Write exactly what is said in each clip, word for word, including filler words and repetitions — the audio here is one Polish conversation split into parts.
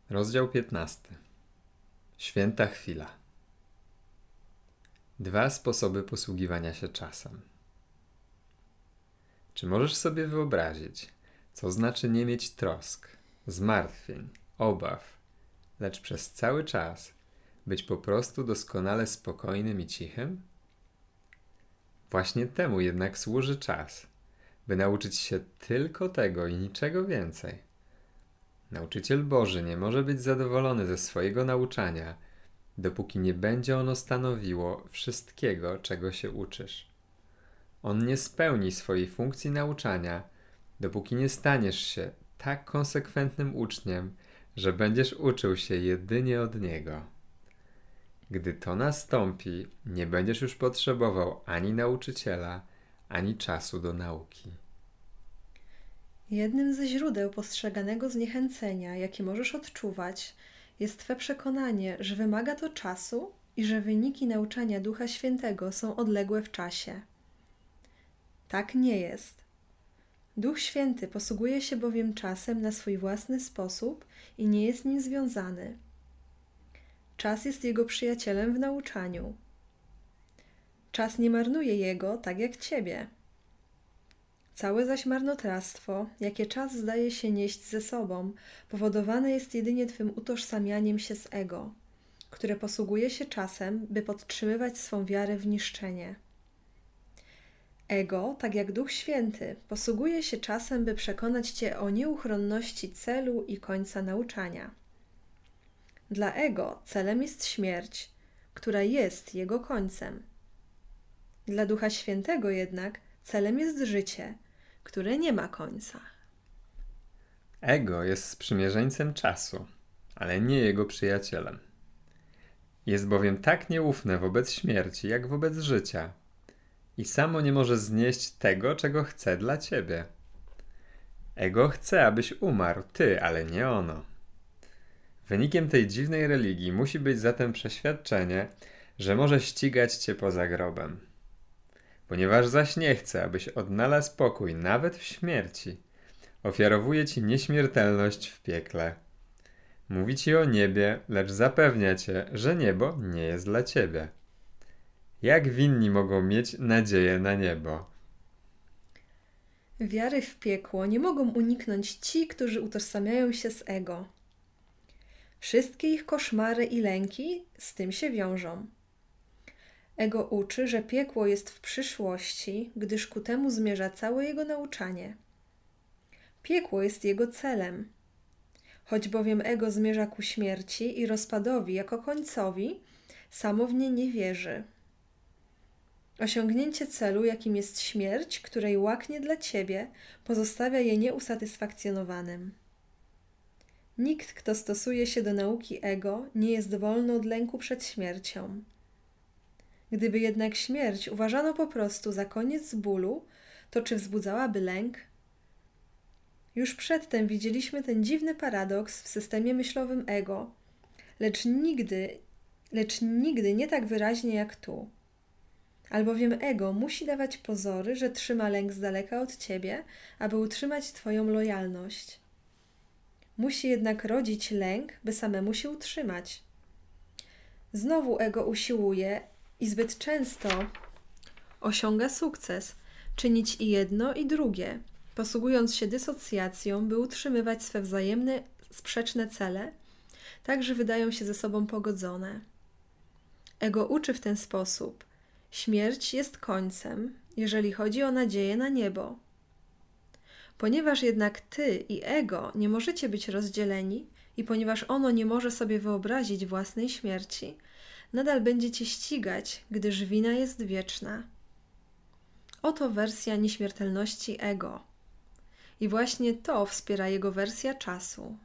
Rozdział piętnasty. Święta chwila. Dwa sposoby posługiwania się czasem. Czy możesz sobie wyobrazić, co znaczy nie mieć trosk, zmartwień, obaw, lecz przez cały czas być po prostu doskonale spokojnym i cichym? Właśnie temu jednak służy czas, by nauczyć się tylko tego i niczego więcej. Nauczyciel Boży nie może być zadowolony ze swojego nauczania, dopóki nie będzie ono stanowiło wszystkiego, czego się uczysz. On nie spełni swojej funkcji nauczania, dopóki nie staniesz się tak konsekwentnym uczniem, że będziesz uczył się jedynie od Niego. Gdy to nastąpi, nie będziesz już potrzebował ani nauczyciela, ani czasu do nauki. Jednym ze źródeł postrzeganego zniechęcenia, jakie możesz odczuwać, jest Twe przekonanie, że wymaga to czasu i że wyniki nauczania Ducha Świętego są odległe w czasie. Tak nie jest. Duch Święty posługuje się bowiem czasem na swój własny sposób i nie jest nim związany. Czas jest Jego przyjacielem w nauczaniu. Czas nie marnuje Jego tak jak Ciebie. Całe zaś marnotrawstwo, jakie czas zdaje się nieść ze sobą, powodowane jest jedynie Twym utożsamianiem się z ego, które posługuje się czasem, by podtrzymywać swą wiarę w niszczenie. Ego, tak jak Duch Święty, posługuje się czasem, by przekonać Cię o nieuchronności celu i końca nauczania. Dla ego celem jest śmierć, która jest jego końcem. Dla Ducha Świętego jednak celem jest życie, które nie ma końca. Ego jest sprzymierzeńcem czasu, ale nie jego przyjacielem. Jest bowiem tak nieufne wobec śmierci, jak wobec życia i samo nie może znieść tego, czego chce dla ciebie. Ego chce, abyś umarł, ty, ale nie ono. Wynikiem tej dziwnej religii musi być zatem przeświadczenie, że może ścigać cię poza grobem. Ponieważ zaś nie chce, abyś odnalazł pokój nawet w śmierci, ofiarowuje ci nieśmiertelność w piekle. Mówi ci o niebie, lecz zapewnia cię, że niebo nie jest dla ciebie. Jak winni mogą mieć nadzieję na niebo? Wiary w piekło nie mogą uniknąć ci, którzy utożsamiają się z ego. Wszystkie ich koszmary i lęki z tym się wiążą. Ego uczy, że piekło jest w przyszłości, gdyż ku temu zmierza całe jego nauczanie. Piekło jest jego celem. Choć bowiem ego zmierza ku śmierci i rozpadowi jako końcowi, samo w nie nie wierzy. Osiągnięcie celu, jakim jest śmierć, której łaknie dla ciebie, pozostawia je nieusatysfakcjonowanym. Nikt, kto stosuje się do nauki ego, nie jest wolny od lęku przed śmiercią. Gdyby jednak śmierć uważano po prostu za koniec bólu, to czy wzbudzałaby lęk? Już przedtem widzieliśmy ten dziwny paradoks w systemie myślowym ego, lecz nigdy, lecz nigdy nie tak wyraźnie jak tu. Albowiem ego musi dawać pozory, że trzyma lęk z daleka od ciebie, aby utrzymać twoją lojalność. Musi jednak rodzić lęk, by samemu się utrzymać. Znowu ego usiłuje i zbyt często osiąga sukces, czynić i jedno i drugie, posługując się dysocjacją, by utrzymywać swe wzajemne, sprzeczne cele, tak że wydają się ze sobą pogodzone. Ego uczy w ten sposób: śmierć jest końcem, jeżeli chodzi o nadzieję na niebo. Ponieważ jednak ty i ego nie możecie być rozdzieleni i ponieważ ono nie może sobie wyobrazić własnej śmierci, nadal będzie cię ścigać, gdyż wina jest wieczna. Oto wersja nieśmiertelności ego. I właśnie to wspiera jego wersja czasu.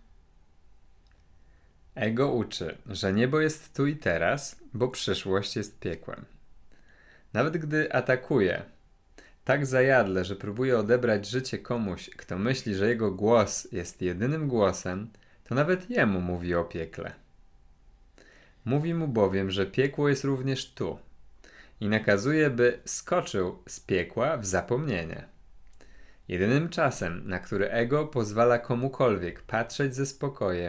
Ego uczy, że niebo jest tu i teraz, bo przyszłość jest piekłem. Nawet gdy atakuje tak zajadle, że próbuje odebrać życie komuś, kto myśli, że jego głos jest jedynym głosem, to nawet jemu mówi o piekle. Mówi mu bowiem, że piekło jest również tu i nakazuje, by skoczył z piekła w zapomnienie. Jedynym czasem, na który ego pozwala komukolwiek patrzeć ze spokojem,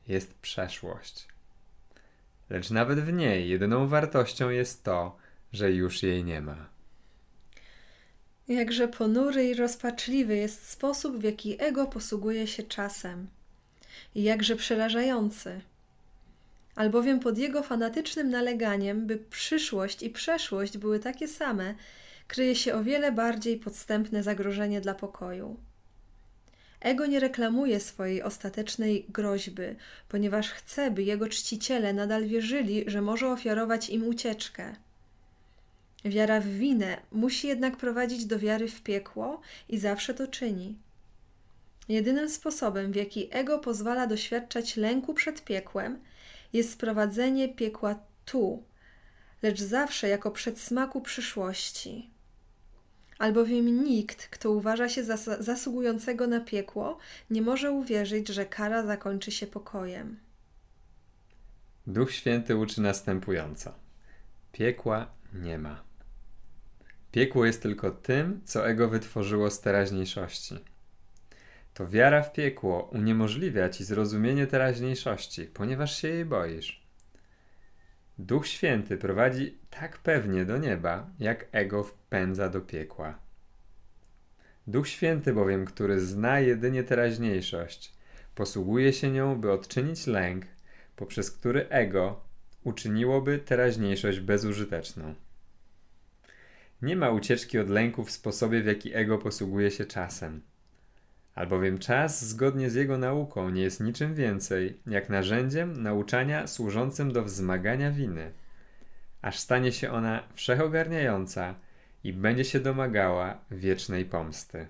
jest przeszłość. Lecz nawet w niej jedyną wartością jest to, że już jej nie ma. Jakże ponury i rozpaczliwy jest sposób, w jaki ego posługuje się czasem. I jakże przerażający. Albowiem pod jego fanatycznym naleganiem, by przyszłość i przeszłość były takie same, kryje się o wiele bardziej podstępne zagrożenie dla pokoju. Ego nie reklamuje swojej ostatecznej groźby, ponieważ chce, by jego czciciele nadal wierzyli, że może ofiarować im ucieczkę. Wiara w winę musi jednak prowadzić do wiary w piekło i zawsze to czyni. Jedynym sposobem, w jaki ego pozwala doświadczać lęku przed piekłem, jest sprowadzenie piekła tu, lecz zawsze jako przedsmaku przyszłości. Albowiem nikt, kto uważa się zas- zasługującego na piekło, nie może uwierzyć, że kara zakończy się pokojem. Duch Święty uczy następująco. Piekła nie ma. Piekło jest tylko tym, co ego wytworzyło z teraźniejszości. To wiara w piekło uniemożliwia ci zrozumienie teraźniejszości, ponieważ się jej boisz. Duch Święty prowadzi tak pewnie do nieba, jak ego wpędza do piekła. Duch Święty bowiem, który zna jedynie teraźniejszość, posługuje się nią, by odczynić lęk, poprzez który ego uczyniłoby teraźniejszość bezużyteczną. Nie ma ucieczki od lęku w sposobie, w jaki ego posługuje się czasem. Albowiem czas, zgodnie z jego nauką, nie jest niczym więcej, jak narzędziem nauczania służącym do wzmagania winy, aż stanie się ona wszechogarniająca i będzie się domagała wiecznej pomsty.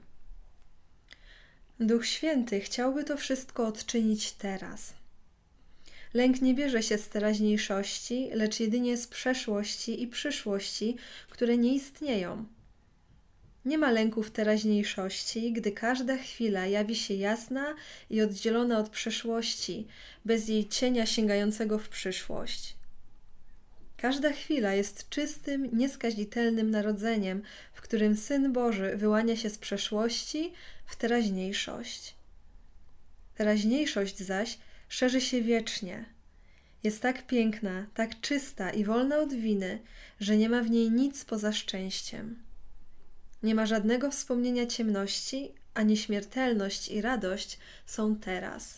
Duch Święty chciałby to wszystko odczynić teraz. Lęk nie bierze się z teraźniejszości, lecz jedynie z przeszłości i przyszłości, które nie istnieją. Nie ma lęku w teraźniejszości, gdy każda chwila jawi się jasna i oddzielona od przeszłości, bez jej cienia sięgającego w przyszłość. Każda chwila jest czystym, nieskazitelnym narodzeniem, w którym Syn Boży wyłania się z przeszłości w teraźniejszość. Teraźniejszość zaś szerzy się wiecznie. Jest tak piękna, tak czysta i wolna od winy, że nie ma w niej nic poza szczęściem. Nie ma żadnego wspomnienia ciemności, a nieśmiertelność i radość są teraz.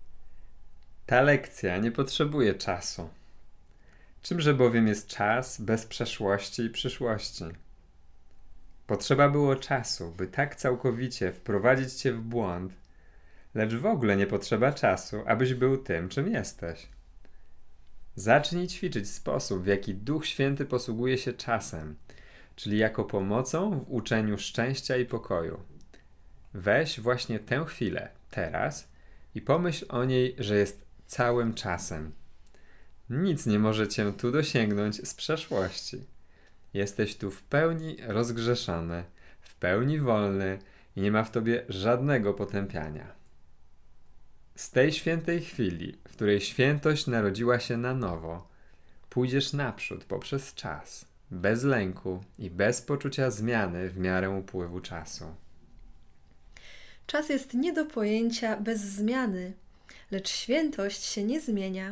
Ta lekcja nie potrzebuje czasu. Czymże bowiem jest czas bez przeszłości i przyszłości? Potrzeba było czasu, by tak całkowicie wprowadzić cię w błąd, lecz w ogóle nie potrzeba czasu, abyś był tym, czym jesteś. Zacznij ćwiczyć sposób, w jaki Duch Święty posługuje się czasem, czyli jako pomocą w uczeniu szczęścia i pokoju. Weź właśnie tę chwilę, teraz, i pomyśl o niej, że jest całym czasem. Nic nie może cię tu dosięgnąć z przeszłości. Jesteś tu w pełni rozgrzeszony, w pełni wolny i nie ma w tobie żadnego potępiania. Z tej świętej chwili, w której świętość narodziła się na nowo, pójdziesz naprzód poprzez czas, bez lęku i bez poczucia zmiany w miarę upływu czasu. Czas jest nie do pojęcia bez zmiany, lecz świętość się nie zmienia.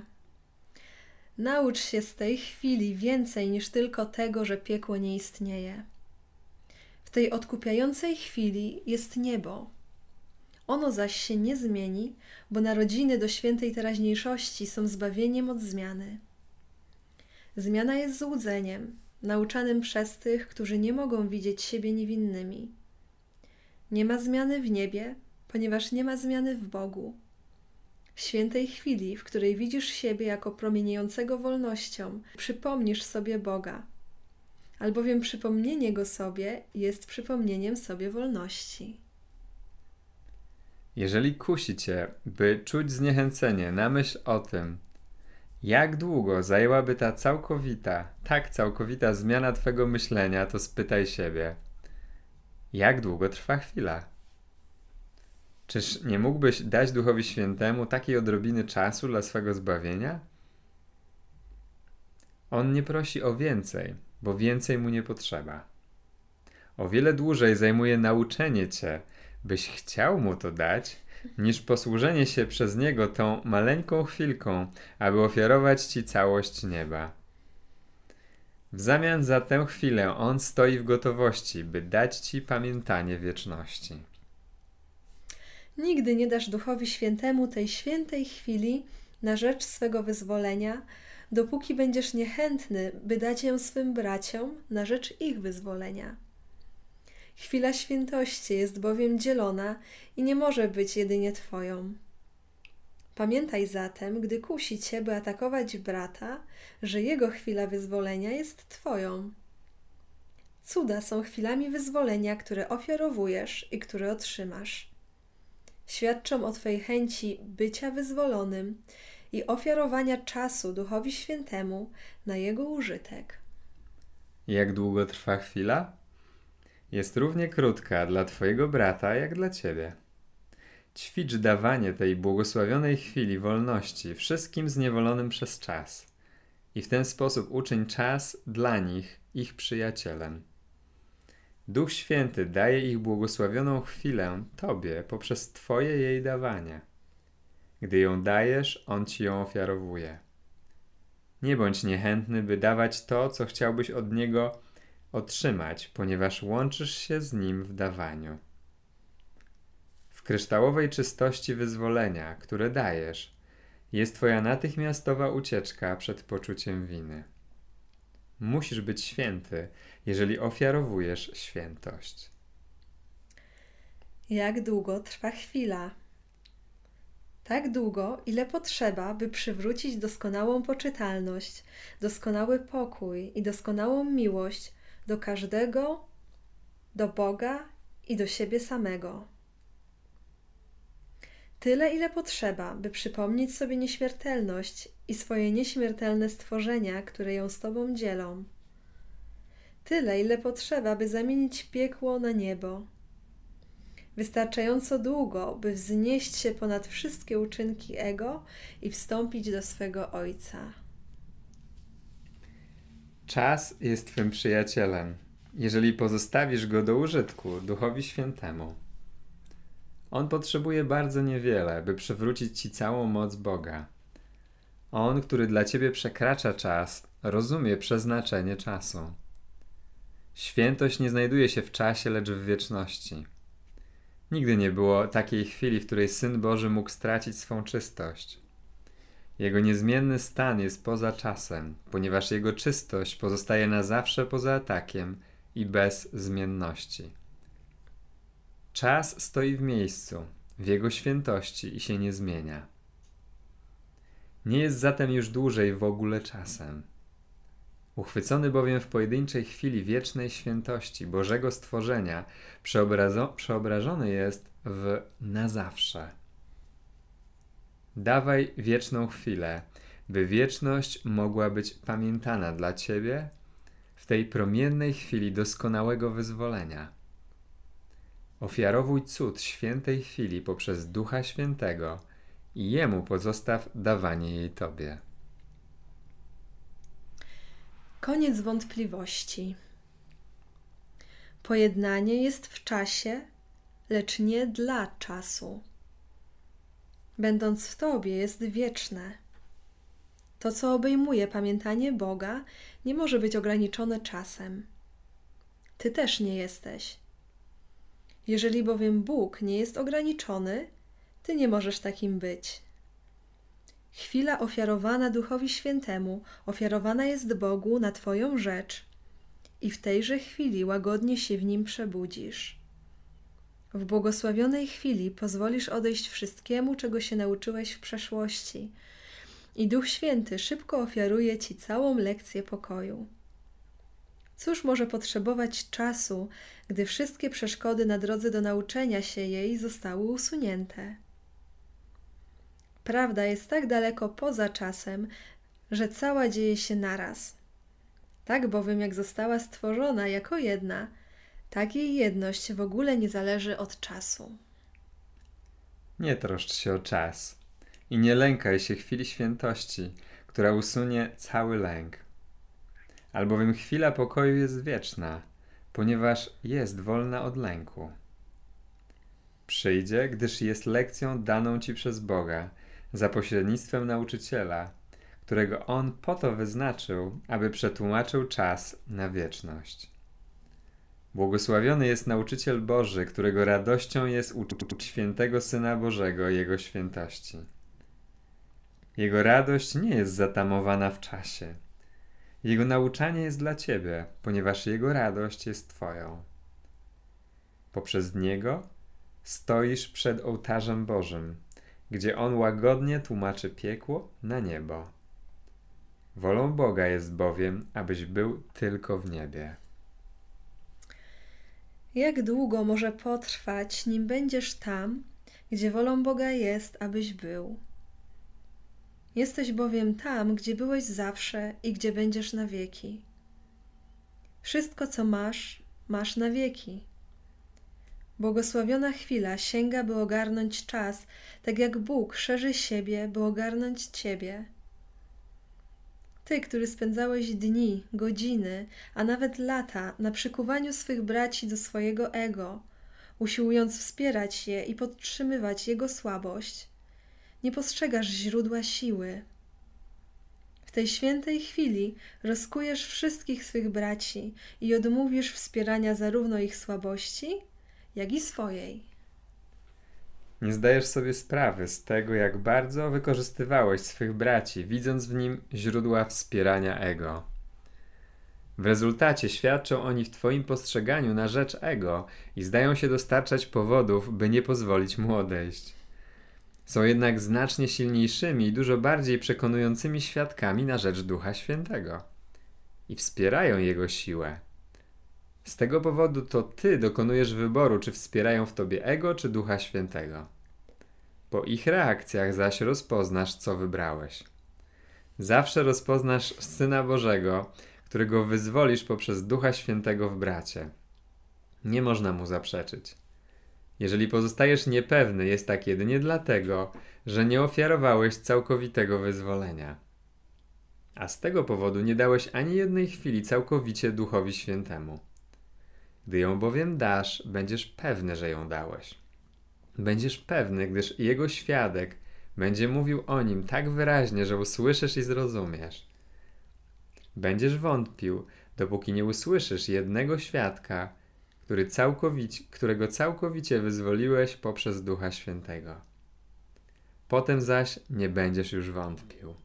Naucz się z tej chwili więcej niż tylko tego, że piekło nie istnieje. W tej odkupiającej chwili jest niebo. Ono zaś się nie zmieni, bo narodziny do świętej teraźniejszości są zbawieniem od zmiany. Zmiana jest złudzeniem, nauczanym przez tych, którzy nie mogą widzieć siebie niewinnymi. Nie ma zmiany w niebie, ponieważ nie ma zmiany w Bogu. W świętej chwili, w której widzisz siebie jako promieniejącego wolnością, przypomnisz sobie Boga, albowiem przypomnienie Go sobie jest przypomnieniem sobie wolności. Jeżeli kusi cię, by czuć zniechęcenie na myśl o tym, jak długo zajęłaby ta całkowita, tak całkowita zmiana twego myślenia, to spytaj siebie, jak długo trwa chwila? Czyż nie mógłbyś dać Duchowi Świętemu takiej odrobiny czasu dla swego zbawienia? On nie prosi o więcej, bo więcej mu nie potrzeba. O wiele dłużej zajmuje nauczenie cię, byś chciał mu to dać, niż posłużenie się przez Niego tą maleńką chwilką, aby ofiarować Ci całość nieba. W zamian za tę chwilę On stoi w gotowości, by dać Ci pamiętanie wieczności. Nigdy nie dasz Duchowi Świętemu tej świętej chwili na rzecz swego wyzwolenia, dopóki będziesz niechętny, by dać ją swym braciom na rzecz ich wyzwolenia. Chwila świętości jest bowiem dzielona i nie może być jedynie Twoją. Pamiętaj zatem, gdy kusi Cię, by atakować brata, że jego chwila wyzwolenia jest Twoją. Cuda są chwilami wyzwolenia, które ofiarowujesz i które otrzymasz. Świadczą o Twojej chęci bycia wyzwolonym i ofiarowania czasu Duchowi Świętemu na jego użytek. Jak długo trwa chwila? Jest równie krótka dla Twojego brata, jak dla Ciebie. Ćwicz dawanie tej błogosławionej chwili wolności wszystkim zniewolonym przez czas i w ten sposób uczyń czas dla nich ich przyjacielem. Duch Święty daje ich błogosławioną chwilę Tobie poprzez Twoje jej dawanie. Gdy ją dajesz, On Ci ją ofiarowuje. Nie bądź niechętny, by dawać to, co chciałbyś od Niego otrzymać, ponieważ łączysz się z Nim w dawaniu. W kryształowej czystości wyzwolenia, które dajesz, jest Twoja natychmiastowa ucieczka przed poczuciem winy. Musisz być święty, jeżeli ofiarowujesz świętość. Jak długo trwa chwila? Tak długo, ile potrzeba, by przywrócić doskonałą poczytalność, doskonały pokój i doskonałą miłość do każdego, do Boga i do siebie samego. Tyle, ile potrzeba, by przypomnieć sobie nieśmiertelność i swoje nieśmiertelne stworzenia, które ją z Tobą dzielą. Tyle, ile potrzeba, by zamienić piekło na niebo. Wystarczająco długo, by wznieść się ponad wszystkie uczynki ego i wstąpić do swego Ojca. Czas jest Twym przyjacielem, jeżeli pozostawisz go do użytku Duchowi Świętemu. On potrzebuje bardzo niewiele, by przywrócić Ci całą moc Boga. On, który dla Ciebie przekracza czas, rozumie przeznaczenie czasu. Świętość nie znajduje się w czasie, lecz w wieczności. Nigdy nie było takiej chwili, w której Syn Boży mógł stracić swą czystość. Jego niezmienny stan jest poza czasem, ponieważ Jego czystość pozostaje na zawsze poza atakiem i bez zmienności. Czas stoi w miejscu, w Jego świętości i się nie zmienia. Nie jest zatem już dłużej w ogóle czasem. Uchwycony bowiem w pojedynczej chwili wiecznej świętości Bożego stworzenia, przeobrazo- przeobrażony jest w na zawsze. Dawaj wieczną chwilę, by wieczność mogła być pamiętana dla Ciebie w tej promiennej chwili doskonałego wyzwolenia. Ofiarowuj cud świętej chwili poprzez Ducha Świętego i Jemu pozostaw dawanie jej Tobie. Koniec wątpliwości. Pojednanie jest w czasie, lecz nie dla czasu. Będąc w Tobie jest wieczne. To, co obejmuje pamiętanie Boga, nie może być ograniczone czasem. Ty też nie jesteś. Jeżeli bowiem Bóg nie jest ograniczony, Ty nie możesz takim być. Chwila ofiarowana Duchowi Świętemu ofiarowana jest Bogu na Twoją rzecz i w tejże chwili łagodnie się w Nim przebudzisz. W błogosławionej chwili pozwolisz odejść wszystkiemu, czego się nauczyłeś w przeszłości i Duch Święty szybko ofiaruje Ci całą lekcję pokoju. Cóż może potrzebować czasu, gdy wszystkie przeszkody na drodze do nauczenia się jej zostały usunięte? Prawda jest tak daleko poza czasem, że cała dzieje się naraz. Tak bowiem jak została stworzona jako jedna, tak jej jedność w ogóle nie zależy od czasu. Nie troszcz się o czas i nie lękaj się chwili świętości, która usunie cały lęk. Albowiem chwila pokoju jest wieczna, ponieważ jest wolna od lęku. przyjdzie, gdyż jest lekcją daną ci przez Boga, za pośrednictwem nauczyciela, którego On po to wyznaczył, aby przetłumaczył czas na wieczność. Błogosławiony jest nauczyciel Boży, którego radością jest uczyć świętego Syna Bożego Jego świętości. Jego radość nie jest zatamowana w czasie. Jego nauczanie jest dla ciebie, ponieważ Jego radość jest twoją. Poprzez Niego stoisz przed ołtarzem Bożym, gdzie On łagodnie tłumaczy piekło na niebo. Wolą Boga jest bowiem, abyś był tylko w niebie. Jak długo może potrwać, nim będziesz tam, gdzie wolą Boga jest, abyś był? Jesteś bowiem tam, gdzie byłeś zawsze i gdzie będziesz na wieki. Wszystko, co masz, masz na wieki. Błogosławiona chwila sięga, by ogarnąć czas, tak jak Bóg szerzy siebie, by ogarnąć ciebie. Ty, który spędzałeś dni, godziny, a nawet lata na przykuwaniu swych braci do swojego ego, usiłując wspierać je i podtrzymywać jego słabość, nie postrzegasz źródła siły. W tej świętej chwili rozkujesz wszystkich swych braci i odmówisz wspierania zarówno ich słabości, jak i swojej. Nie zdajesz sobie sprawy z tego, jak bardzo wykorzystywałeś swych braci, widząc w nim źródła wspierania ego. W rezultacie świadczą oni w twoim postrzeganiu na rzecz ego i zdają się dostarczać powodów, by nie pozwolić mu odejść. Są jednak znacznie silniejszymi i dużo bardziej przekonującymi świadkami na rzecz Ducha Świętego i wspierają jego siłę. Z tego powodu to ty dokonujesz wyboru, czy wspierają w tobie ego, czy Ducha Świętego. Po ich reakcjach zaś rozpoznasz, co wybrałeś. Zawsze rozpoznasz Syna Bożego, którego wyzwolisz poprzez Ducha Świętego w bracie. Nie można mu zaprzeczyć. Jeżeli pozostajesz niepewny, jest tak jedynie dlatego, że nie ofiarowałeś całkowitego wyzwolenia. A z tego powodu nie dałeś ani jednej chwili całkowicie Duchowi Świętemu. Gdy ją bowiem dasz, będziesz pewny, że ją dałeś. Będziesz pewny, gdyż Jego świadek będzie mówił o Nim tak wyraźnie, że usłyszysz i zrozumiesz. Będziesz wątpił, dopóki nie usłyszysz jednego świadka, który całkowicie, którego całkowicie wyzwoliłeś poprzez Ducha Świętego. Potem zaś nie będziesz już wątpił.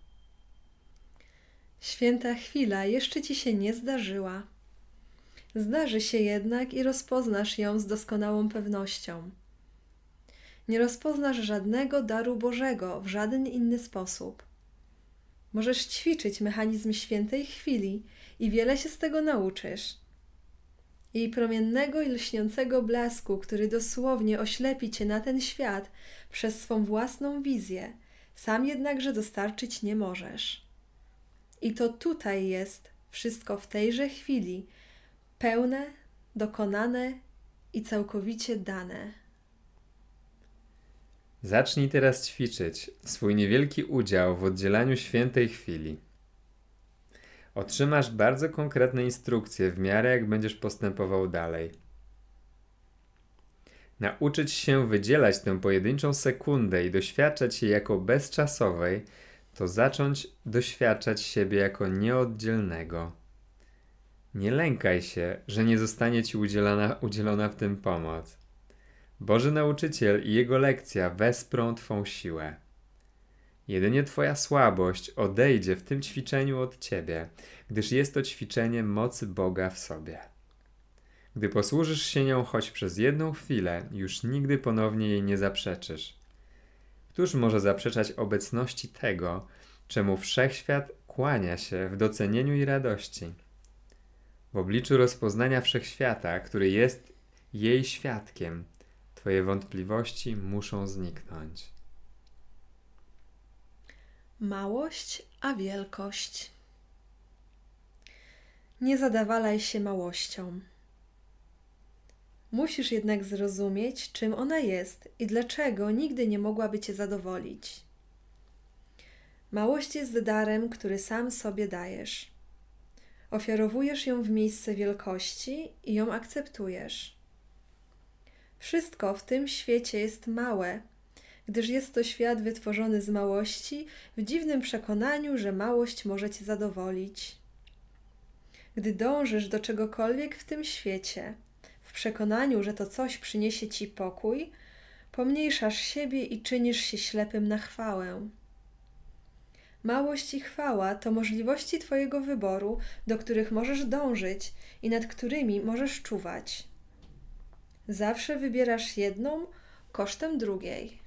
Święta chwila jeszcze ci się nie zdarzyła. Zdarzy się jednak i rozpoznasz ją z doskonałą pewnością. Nie rozpoznasz żadnego daru Bożego w żaden inny sposób. Możesz ćwiczyć mechanizm świętej chwili i wiele się z tego nauczysz. Jej promiennego i lśniącego blasku, który dosłownie oślepi cię na ten świat przez swą własną wizję, sam jednakże dostarczyć nie możesz. I to tutaj jest wszystko w tejże chwili, pełne, dokonane i całkowicie dane. Zacznij teraz ćwiczyć swój niewielki udział w oddzielaniu świętej chwili. Otrzymasz bardzo konkretne instrukcje w miarę jak będziesz postępował dalej. Nauczyć się wydzielać tę pojedynczą sekundę i doświadczać jej jako bezczasowej, to zacząć doświadczać siebie jako nieoddzielnego. Nie lękaj się, że nie zostanie ci udzielona, udzielona w tym pomoc. Boży Nauczyciel i Jego lekcja wesprą twą siłę. Jedynie twoja słabość odejdzie w tym ćwiczeniu od ciebie, gdyż jest to ćwiczenie mocy Boga w sobie. Gdy posłużysz się nią choć przez jedną chwilę, już nigdy ponownie jej nie zaprzeczysz. Któż może zaprzeczać obecności tego, czemu wszechświat kłania się w docenieniu i radości? W obliczu rozpoznania wszechświata, który jest jej świadkiem, twoje wątpliwości muszą zniknąć. Małość, a wielkość. Nie zadawalaj się małością. Musisz jednak zrozumieć, czym ona jest i dlaczego nigdy nie mogłaby cię zadowolić. Małość jest darem, który sam sobie dajesz. Ofiarowujesz ją w miejsce wielkości i ją akceptujesz. Wszystko w tym świecie jest małe, gdyż jest to świat wytworzony z małości, w dziwnym przekonaniu, że małość może cię zadowolić. Gdy dążysz do czegokolwiek w tym świecie, w przekonaniu, że to coś przyniesie ci pokój, pomniejszasz siebie i czynisz się ślepym na chwałę. Małość i chwała to możliwości twojego wyboru, do których możesz dążyć i nad którymi możesz czuwać. Zawsze wybierasz jedną kosztem drugiej.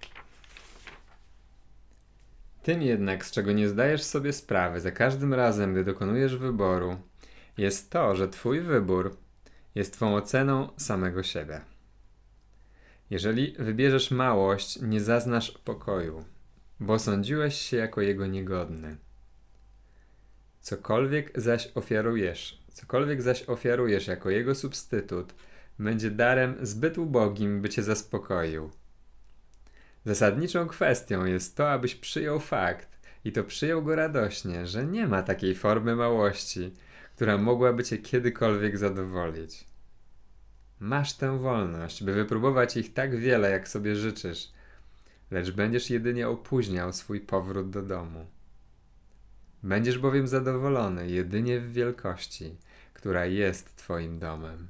Tym jednak, z czego nie zdajesz sobie sprawy za każdym razem, gdy dokonujesz wyboru, jest to, że twój wybór jest twą oceną samego siebie. Jeżeli wybierzesz małość, nie zaznasz pokoju, bo sądziłeś się jako jego niegodny. Cokolwiek zaś ofiarujesz, cokolwiek zaś ofiarujesz jako jego substytut, będzie darem zbyt ubogim, by cię zaspokoił. Zasadniczą kwestią jest to, abyś przyjął fakt, i to przyjął go radośnie, że nie ma takiej formy małości, która mogłaby cię kiedykolwiek zadowolić. Masz tę wolność, by wypróbować ich tak wiele, jak sobie życzysz, lecz będziesz jedynie opóźniał swój powrót do domu. Będziesz bowiem zadowolony jedynie w wielkości, która jest twoim domem.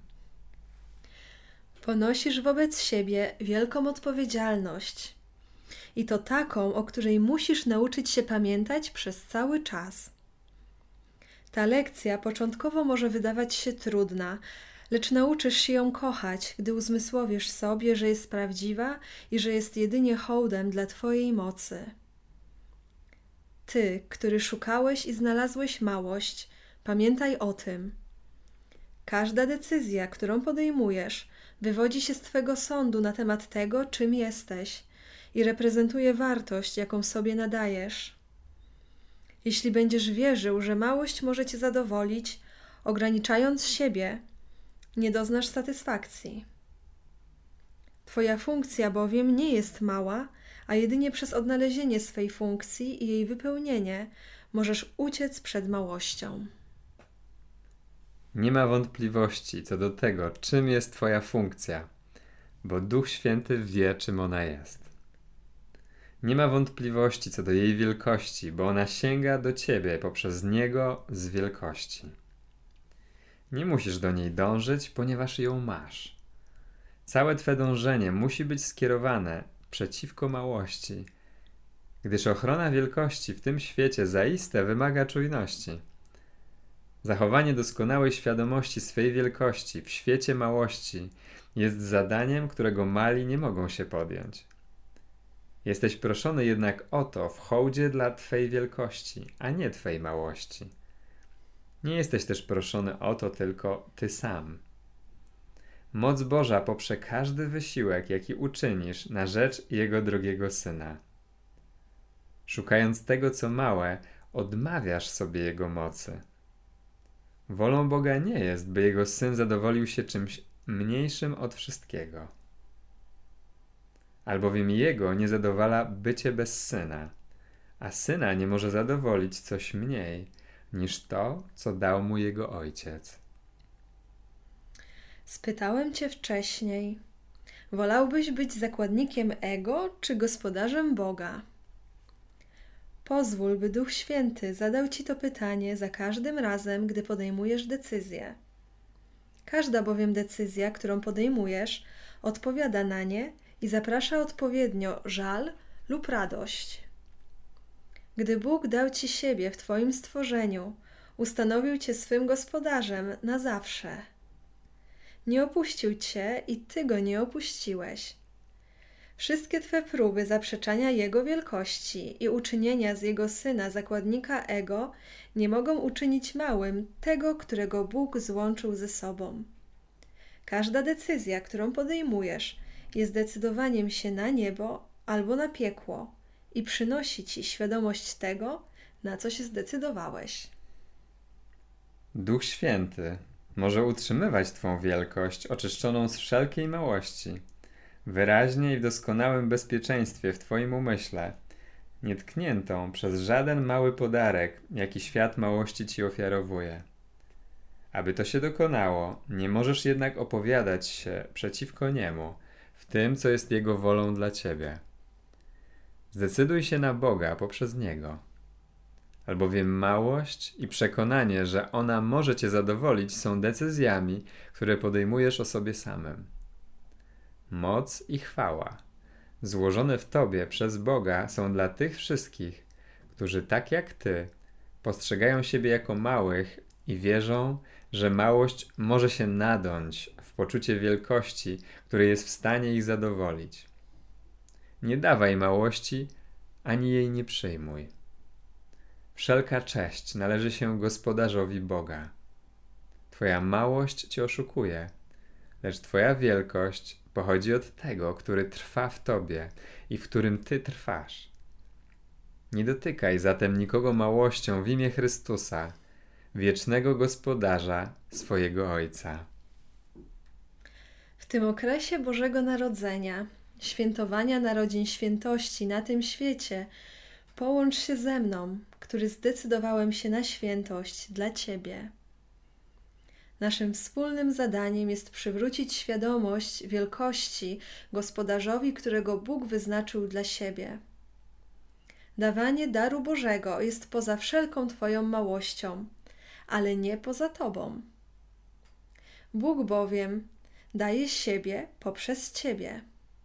Ponosisz wobec siebie wielką odpowiedzialność. I to taką, o której musisz nauczyć się pamiętać przez cały czas. Ta lekcja początkowo może wydawać się trudna, lecz nauczysz się ją kochać, gdy uzmysłowisz sobie, że jest prawdziwa i że jest jedynie hołdem dla twojej mocy. Ty, który szukałeś i znalazłeś małość, pamiętaj o tym. Każda decyzja, którą podejmujesz, wywodzi się z twego sądu na temat tego, czym jesteś i reprezentuje wartość, jaką sobie nadajesz. Jeśli będziesz wierzył, że małość może cię zadowolić, ograniczając siebie, nie doznasz satysfakcji. Twoja funkcja bowiem nie jest mała, a jedynie przez odnalezienie swej funkcji i jej wypełnienie możesz uciec przed małością. Nie ma wątpliwości co do tego, czym jest twoja funkcja, bo Duch Święty wie, czym ona jest. Nie ma wątpliwości co do jej wielkości, bo ona sięga do ciebie poprzez Niego z wielkości. Nie musisz do niej dążyć, ponieważ ją masz. Całe twe dążenie musi być skierowane przeciwko małości, gdyż ochrona wielkości w tym świecie zaiste wymaga czujności. Zachowanie doskonałej świadomości swej wielkości w świecie małości jest zadaniem, którego mali nie mogą się podjąć. Jesteś proszony jednak o to w hołdzie dla twej wielkości, a nie twej małości. Nie jesteś też proszony o to tylko ty sam. Moc Boża poprze każdy wysiłek, jaki uczynisz na rzecz Jego drogiego Syna. Szukając tego, co małe, odmawiasz sobie Jego mocy. Wolą Boga nie jest, by Jego Syn zadowolił się czymś mniejszym od wszystkiego. Albowiem Jego nie zadowala bycie bez Syna, a Syna nie może zadowolić coś mniej niż to, co dał Mu Jego Ojciec. Spytałem cię wcześniej, wolałbyś być zakładnikiem ego czy gospodarzem Boga? Pozwól, by Duch Święty zadał ci to pytanie za każdym razem, gdy podejmujesz decyzję. Każda bowiem decyzja, którą podejmujesz, odpowiada na nie i zaprasza odpowiednio żal lub radość. Gdy Bóg dał ci siebie w twoim stworzeniu, ustanowił cię swym gospodarzem na zawsze. Nie opuścił cię i ty go nie opuściłeś. Wszystkie twe próby zaprzeczania Jego wielkości i uczynienia z Jego Syna zakładnika ego nie mogą uczynić małym tego, którego Bóg złączył ze sobą. Każda decyzja, którą podejmujesz, jest decydowaniem się na niebo albo na piekło i przynosi ci świadomość tego, na co się zdecydowałeś. Duch Święty może utrzymywać twą wielkość oczyszczoną z wszelkiej małości, wyraźnie i w doskonałym bezpieczeństwie w twoim umyśle, nietkniętą przez żaden mały podarek, jaki świat małości ci ofiarowuje. Aby to się dokonało, nie możesz jednak opowiadać się przeciwko Niemu w tym, co jest Jego wolą dla ciebie. Zdecyduj się na Boga poprzez Niego. Albowiem małość i przekonanie, że ona może cię zadowolić, są decyzjami, które podejmujesz o sobie samym. Moc i chwała, złożone w tobie przez Boga, są dla tych wszystkich, którzy tak jak ty postrzegają siebie jako małych i wierzą, że małość może się nadąć w poczucie wielkości, które jest w stanie ich zadowolić. Nie dawaj małości, ani jej nie przyjmuj. Wszelka cześć należy się gospodarzowi Boga. Twoja małość cię oszukuje, lecz twoja wielkość pochodzi od tego, który trwa w tobie i w którym ty trwasz. Nie dotykaj zatem nikogo małością w imię Chrystusa, wiecznego gospodarza swojego Ojca. W tym okresie Bożego Narodzenia, świętowania narodzin świętości na tym świecie, połącz się ze mną, który zdecydowałem się na świętość dla Ciebie. Naszym wspólnym zadaniem jest przywrócić świadomość wielkości gospodarzowi, którego Bóg wyznaczył dla siebie. Dawanie daru Bożego jest poza wszelką Twoją małością, ale nie poza Tobą. Bóg bowiem daje siebie poprzez Ciebie.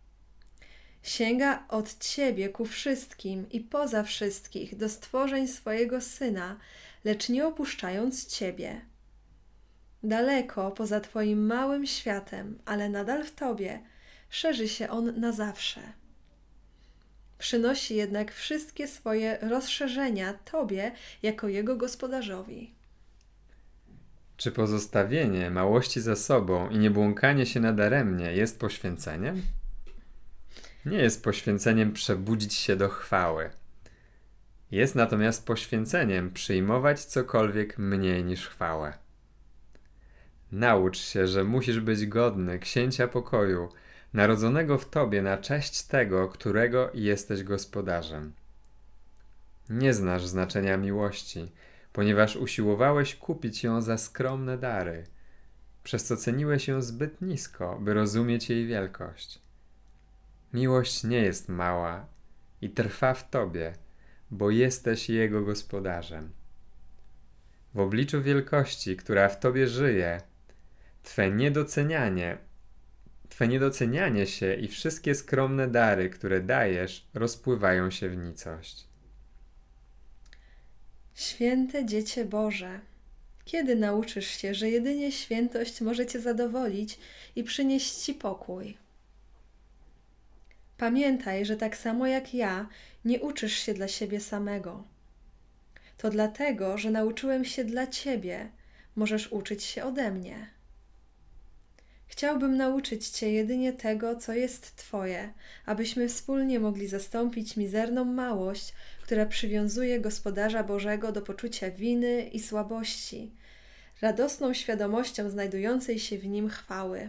Sięga od Ciebie ku wszystkim i poza wszystkich do stworzeń swojego Syna, lecz nie opuszczając Ciebie. Daleko poza Twoim małym światem, ale nadal w Tobie, szerzy się On na zawsze. Przynosi jednak wszystkie swoje rozszerzenia Tobie jako Jego gospodarzowi. Czy pozostawienie małości za sobą i nie błąkanie się nadaremnie jest poświęceniem? Nie jest poświęceniem przebudzić się do chwały. Jest natomiast poświęceniem przyjmować cokolwiek mniej niż chwałę. Naucz się, że musisz być godny księcia pokoju, narodzonego w tobie na cześć tego, którego jesteś gospodarzem. Nie znasz znaczenia miłości, ponieważ usiłowałeś kupić ją za skromne dary, przez co ceniłeś ją zbyt nisko, by rozumieć jej wielkość. Miłość nie jest mała i trwa w tobie, bo jesteś Jego gospodarzem. W obliczu wielkości, która w tobie żyje, Twe niedocenianie, Twe niedocenianie się i wszystkie skromne dary, które dajesz, rozpływają się w nicość. Święte Dziecię Boże, kiedy nauczysz się, że jedynie świętość może Cię zadowolić i przynieść Ci pokój? Pamiętaj, że tak samo jak ja, nie uczysz się dla siebie samego. To dlatego, że nauczyłem się dla Ciebie, możesz uczyć się ode mnie. Chciałbym nauczyć Cię jedynie tego, co jest Twoje, abyśmy wspólnie mogli zastąpić mizerną małość, która przywiązuje gospodarza Bożego do poczucia winy i słabości, radosną świadomością znajdującej się w nim chwały.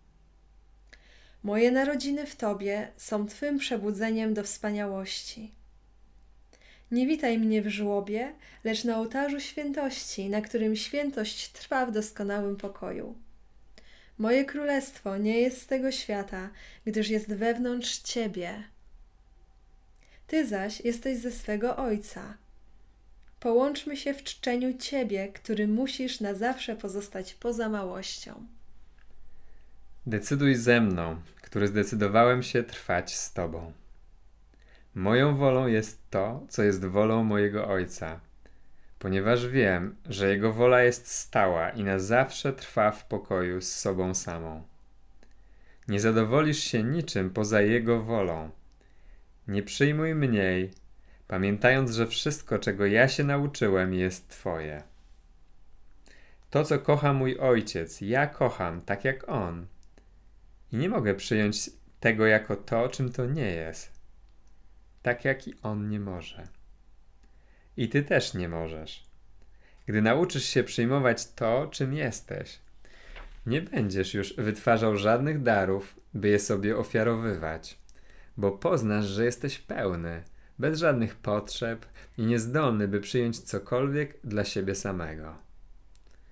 Moje narodziny w Tobie są Twym przebudzeniem do wspaniałości. Nie witaj mnie w żłobie, lecz na ołtarzu świętości, na którym świętość trwa w doskonałym pokoju. Moje królestwo nie jest z tego świata, gdyż jest wewnątrz Ciebie. Ty zaś jesteś ze swego Ojca. Połączmy się w czczeniu Ciebie, który musisz na zawsze pozostać poza małością. Decyduj ze mną, który zdecydowałem się trwać z Tobą. Moją wolą jest to, co jest wolą mojego Ojca, ponieważ wiem, że Jego wola jest stała i na zawsze trwa w pokoju z sobą samą. Nie zadowolisz się niczym poza Jego wolą. Nie przyjmuj mniej, pamiętając, że wszystko, czego ja się nauczyłem, jest Twoje. To, co kocha mój Ojciec, ja kocham tak jak On. I nie mogę przyjąć tego jako to, czym to nie jest. Tak jak i On nie może. I Ty też nie możesz. Gdy nauczysz się przyjmować to, czym jesteś, nie będziesz już wytwarzał żadnych darów, by je sobie ofiarowywać, bo poznasz, że jesteś pełny, bez żadnych potrzeb i niezdolny, by przyjąć cokolwiek dla siebie samego.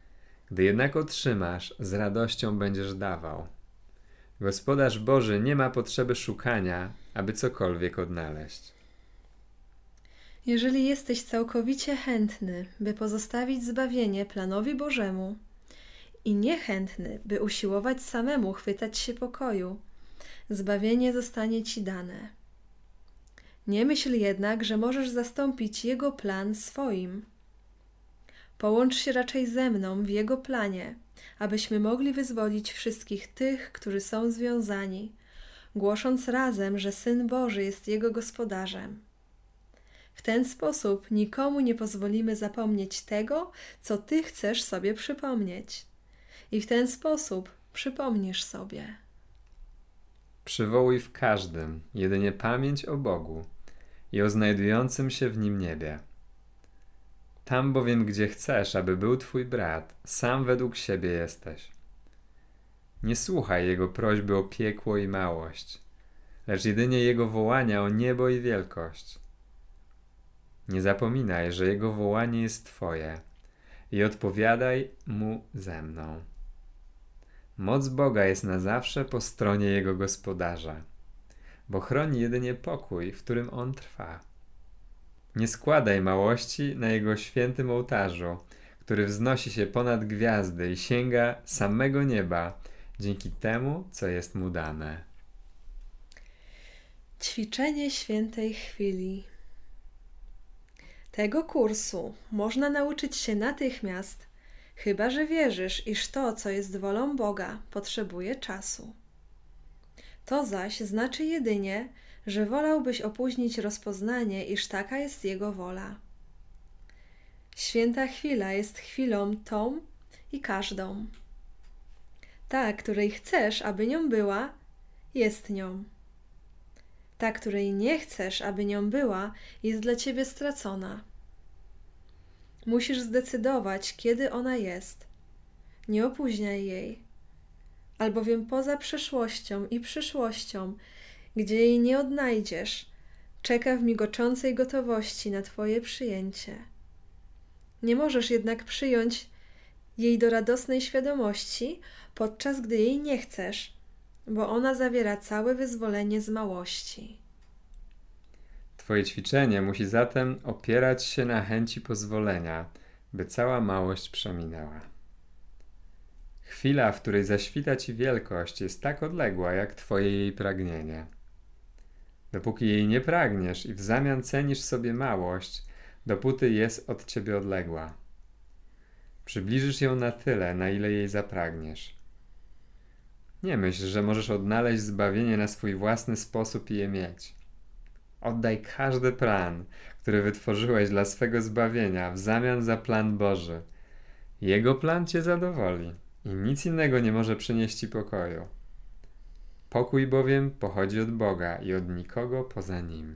Gdy jednak otrzymasz, z radością będziesz dawał. Gospodarz Boży nie ma potrzeby szukania, aby cokolwiek odnaleźć. Jeżeli jesteś całkowicie chętny, by pozostawić zbawienie planowi Bożemu i niechętny, by usiłować samemu chwytać się pokoju, zbawienie zostanie ci dane. Nie myśl jednak, że możesz zastąpić Jego plan swoim. Połącz się raczej ze mną w Jego planie, abyśmy mogli wyzwolić wszystkich tych, którzy są związani, głosząc razem, że Syn Boży jest Jego gospodarzem. W ten sposób nikomu nie pozwolimy zapomnieć tego, co Ty chcesz sobie przypomnieć. I w ten sposób przypomnisz sobie. Przywołuj w każdym jedynie pamięć o Bogu i o znajdującym się w Nim niebie. Tam bowiem, gdzie chcesz, aby był Twój brat, sam według siebie jesteś. Nie słuchaj Jego prośby o piekło i małość, lecz jedynie Jego wołania o niebo i wielkość. Nie zapominaj, że Jego wołanie jest Twoje i odpowiadaj Mu ze mną. Moc Boga jest na zawsze po stronie Jego gospodarza, bo chroni jedynie pokój, w którym On trwa. Nie składaj małości na Jego świętym ołtarzu, który wznosi się ponad gwiazdy i sięga samego nieba dzięki temu, co jest Mu dane. Ćwiczenie świętej chwili. Tego kursu można nauczyć się natychmiast, chyba że wierzysz, iż to, co jest wolą Boga, potrzebuje czasu. To zaś znaczy jedynie, że wolałbyś opóźnić rozpoznanie, iż taka jest Jego wola. Święta chwila jest chwilą tą i każdą. Ta, której chcesz, aby nią była, jest nią. Ta, której nie chcesz, aby nią była, jest dla ciebie stracona. Musisz zdecydować, kiedy ona jest. Nie opóźniaj jej, albowiem poza przeszłością i przyszłością, gdzie jej nie odnajdziesz, czeka w migoczącej gotowości na twoje przyjęcie. Nie możesz jednak przyjąć jej do radosnej świadomości, podczas gdy jej nie chcesz, bo ona zawiera całe wyzwolenie z małości. Twoje ćwiczenie musi zatem opierać się na chęci pozwolenia, by cała małość przeminęła. Chwila, w której zaświta Ci wielkość, jest tak odległa, jak Twoje jej pragnienie. Dopóki jej nie pragniesz i w zamian cenisz sobie małość, dopóty jest od Ciebie odległa. Przybliżysz ją na tyle, na ile jej zapragniesz. Nie myśl, że możesz odnaleźć zbawienie na swój własny sposób i je mieć. Oddaj każdy plan, który wytworzyłeś dla swego zbawienia, w zamian za plan Boży. Jego plan Cię zadowoli i nic innego nie może przynieść Ci pokoju. Pokój bowiem pochodzi od Boga i od nikogo poza Nim.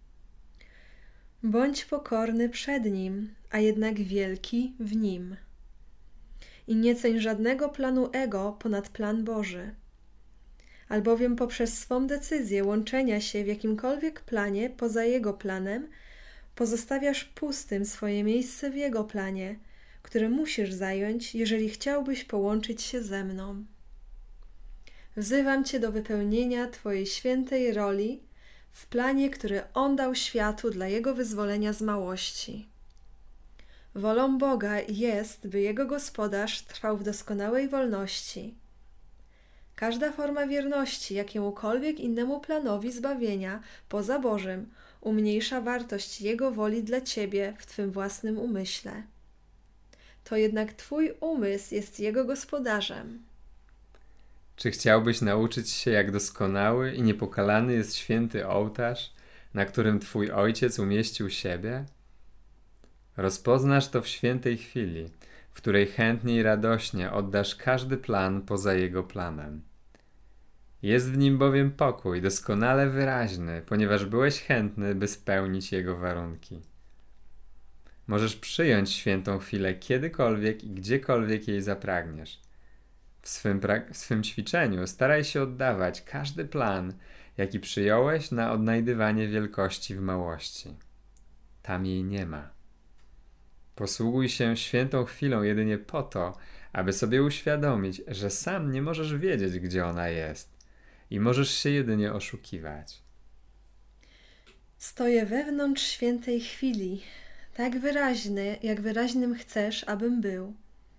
Bądź pokorny przed Nim, a jednak wielki w Nim. I nie ceń żadnego planu ego ponad plan Boży. Albowiem poprzez swą decyzję łączenia się w jakimkolwiek planie poza Jego planem, pozostawiasz pustym swoje miejsce w Jego planie, które musisz zająć, jeżeli chciałbyś połączyć się ze mną. Wzywam Cię do wypełnienia Twojej świętej roli w planie, który On dał światu dla Jego wyzwolenia z małości. Wolą Boga jest, by Jego gospodarz trwał w doskonałej wolności. Każda forma wierności jakiemukolwiek innemu planowi zbawienia poza Bożym umniejsza wartość Jego woli dla Ciebie w Twym własnym umyśle. To jednak Twój umysł jest Jego gospodarzem. Czy chciałbyś nauczyć się, jak doskonały i niepokalany jest święty ołtarz, na którym Twój Ojciec umieścił siebie? Rozpoznasz to w świętej chwili, w której chętnie i radośnie oddasz każdy plan poza Jego planem. Jest w nim bowiem pokój doskonale wyraźny, ponieważ byłeś chętny, by spełnić Jego warunki. Możesz przyjąć świętą chwilę kiedykolwiek i gdziekolwiek jej zapragniesz. W swym, pra- w swym ćwiczeniu staraj się oddawać każdy plan, jaki przyjąłeś na odnajdywanie wielkości w małości. Tam jej nie ma. Posługuj się świętą chwilą jedynie po to, aby sobie uświadomić, że sam nie możesz wiedzieć, gdzie ona jest i możesz się jedynie oszukiwać. Stoję wewnątrz świętej chwili, tak wyraźny, jak wyraźnym chcesz, abym był.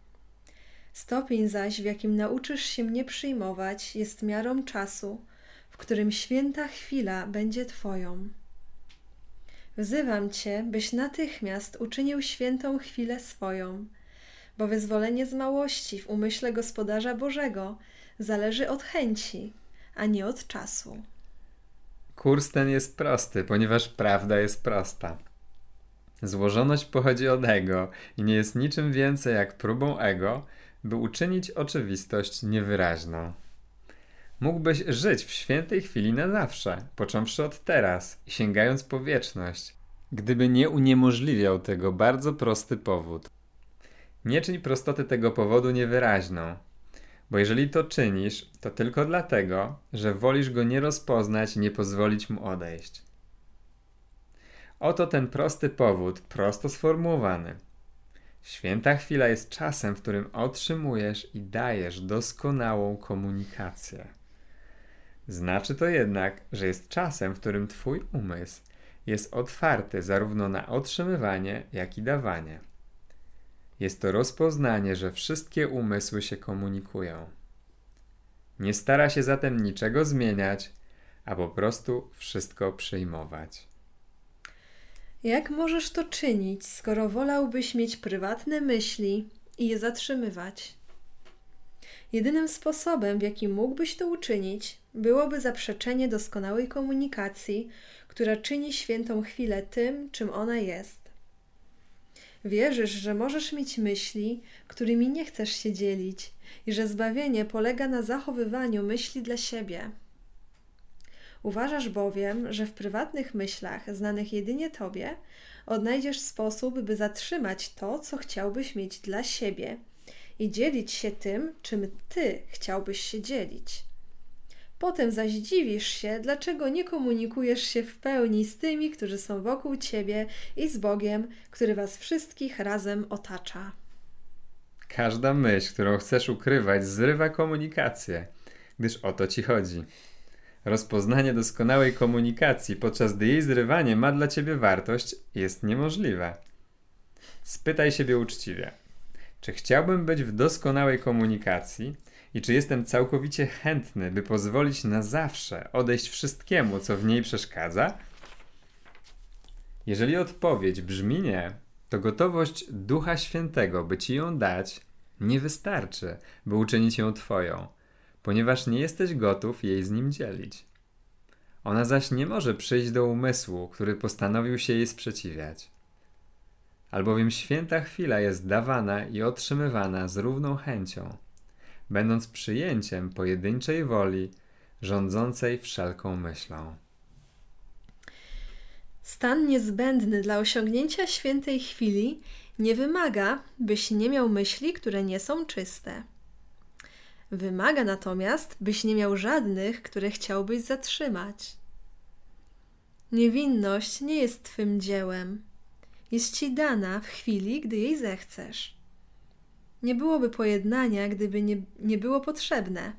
Stopień zaś, w jakim nauczysz się mnie przyjmować, jest miarą czasu, w którym święta chwila będzie Twoją. Wzywam Cię, byś natychmiast uczynił świętą chwilę swoją, bo wyzwolenie z małości w umyśle Gospodarza Bożego zależy od chęci, a nie od czasu. Kurs ten jest prosty, ponieważ prawda jest prosta. Złożoność pochodzi od ego i nie jest niczym więcej jak próbą ego, by uczynić oczywistość niewyraźną. Mógłbyś żyć w świętej chwili na zawsze, począwszy od teraz i sięgając po wieczność, gdyby nie uniemożliwiał tego bardzo prosty powód. Nie czyń prostoty tego powodu niewyraźną, bo jeżeli to czynisz, to tylko dlatego, że wolisz go nie rozpoznać i nie pozwolić mu odejść. Oto ten prosty powód, prosto sformułowany. Święta chwila jest czasem, w którym otrzymujesz i dajesz doskonałą komunikację. Znaczy to jednak, że jest czasem, w którym Twój umysł jest otwarty zarówno na otrzymywanie, jak i dawanie. Jest to rozpoznanie, że wszystkie umysły się komunikują. Nie stara się zatem niczego zmieniać, a po prostu wszystko przyjmować. Jak możesz to czynić, skoro wolałbyś mieć prywatne myśli i je zatrzymywać? Jedynym sposobem, w jaki mógłbyś to uczynić, byłoby zaprzeczenie doskonałej komunikacji, która czyni świętą chwilę tym, czym ona jest. Wierzysz, że możesz mieć myśli, którymi nie chcesz się dzielić i że zbawienie polega na zachowywaniu myśli dla siebie. Uważasz bowiem, że w prywatnych myślach, znanych jedynie Tobie, odnajdziesz sposób, by zatrzymać to, co chciałbyś mieć dla siebie i dzielić się tym, czym Ty chciałbyś się dzielić. Potem zaś dziwisz się, dlaczego nie komunikujesz się w pełni z tymi, którzy są wokół Ciebie i z Bogiem, który Was wszystkich razem otacza. Każda myśl, którą chcesz ukrywać, zrywa komunikację, gdyż o to Ci chodzi. Rozpoznanie doskonałej komunikacji, podczas gdy jej zrywanie ma dla Ciebie wartość, jest niemożliwe. Spytaj siebie uczciwie, czy chciałbym być w doskonałej komunikacji i czy jestem całkowicie chętny, by pozwolić na zawsze odejść wszystkiemu, co w niej przeszkadza? Jeżeli odpowiedź brzmi nie, to gotowość Ducha Świętego, by Ci ją dać, nie wystarczy, by uczynić ją Twoją, ponieważ nie jesteś gotów jej z nim dzielić. Ona zaś nie może przyjść do umysłu, który postanowił się jej sprzeciwiać. Albowiem święta chwila jest dawana i otrzymywana z równą chęcią, będąc przyjęciem pojedynczej woli rządzącej wszelką myślą. Stan niezbędny dla osiągnięcia świętej chwili nie wymaga, byś nie miał myśli, które nie są czyste. Wymaga natomiast, byś nie miał żadnych, które chciałbyś zatrzymać. Niewinność nie jest Twym dziełem. Jest Ci dana w chwili, gdy jej zechcesz. Nie byłoby pojednania, gdyby nie, nie było potrzebne.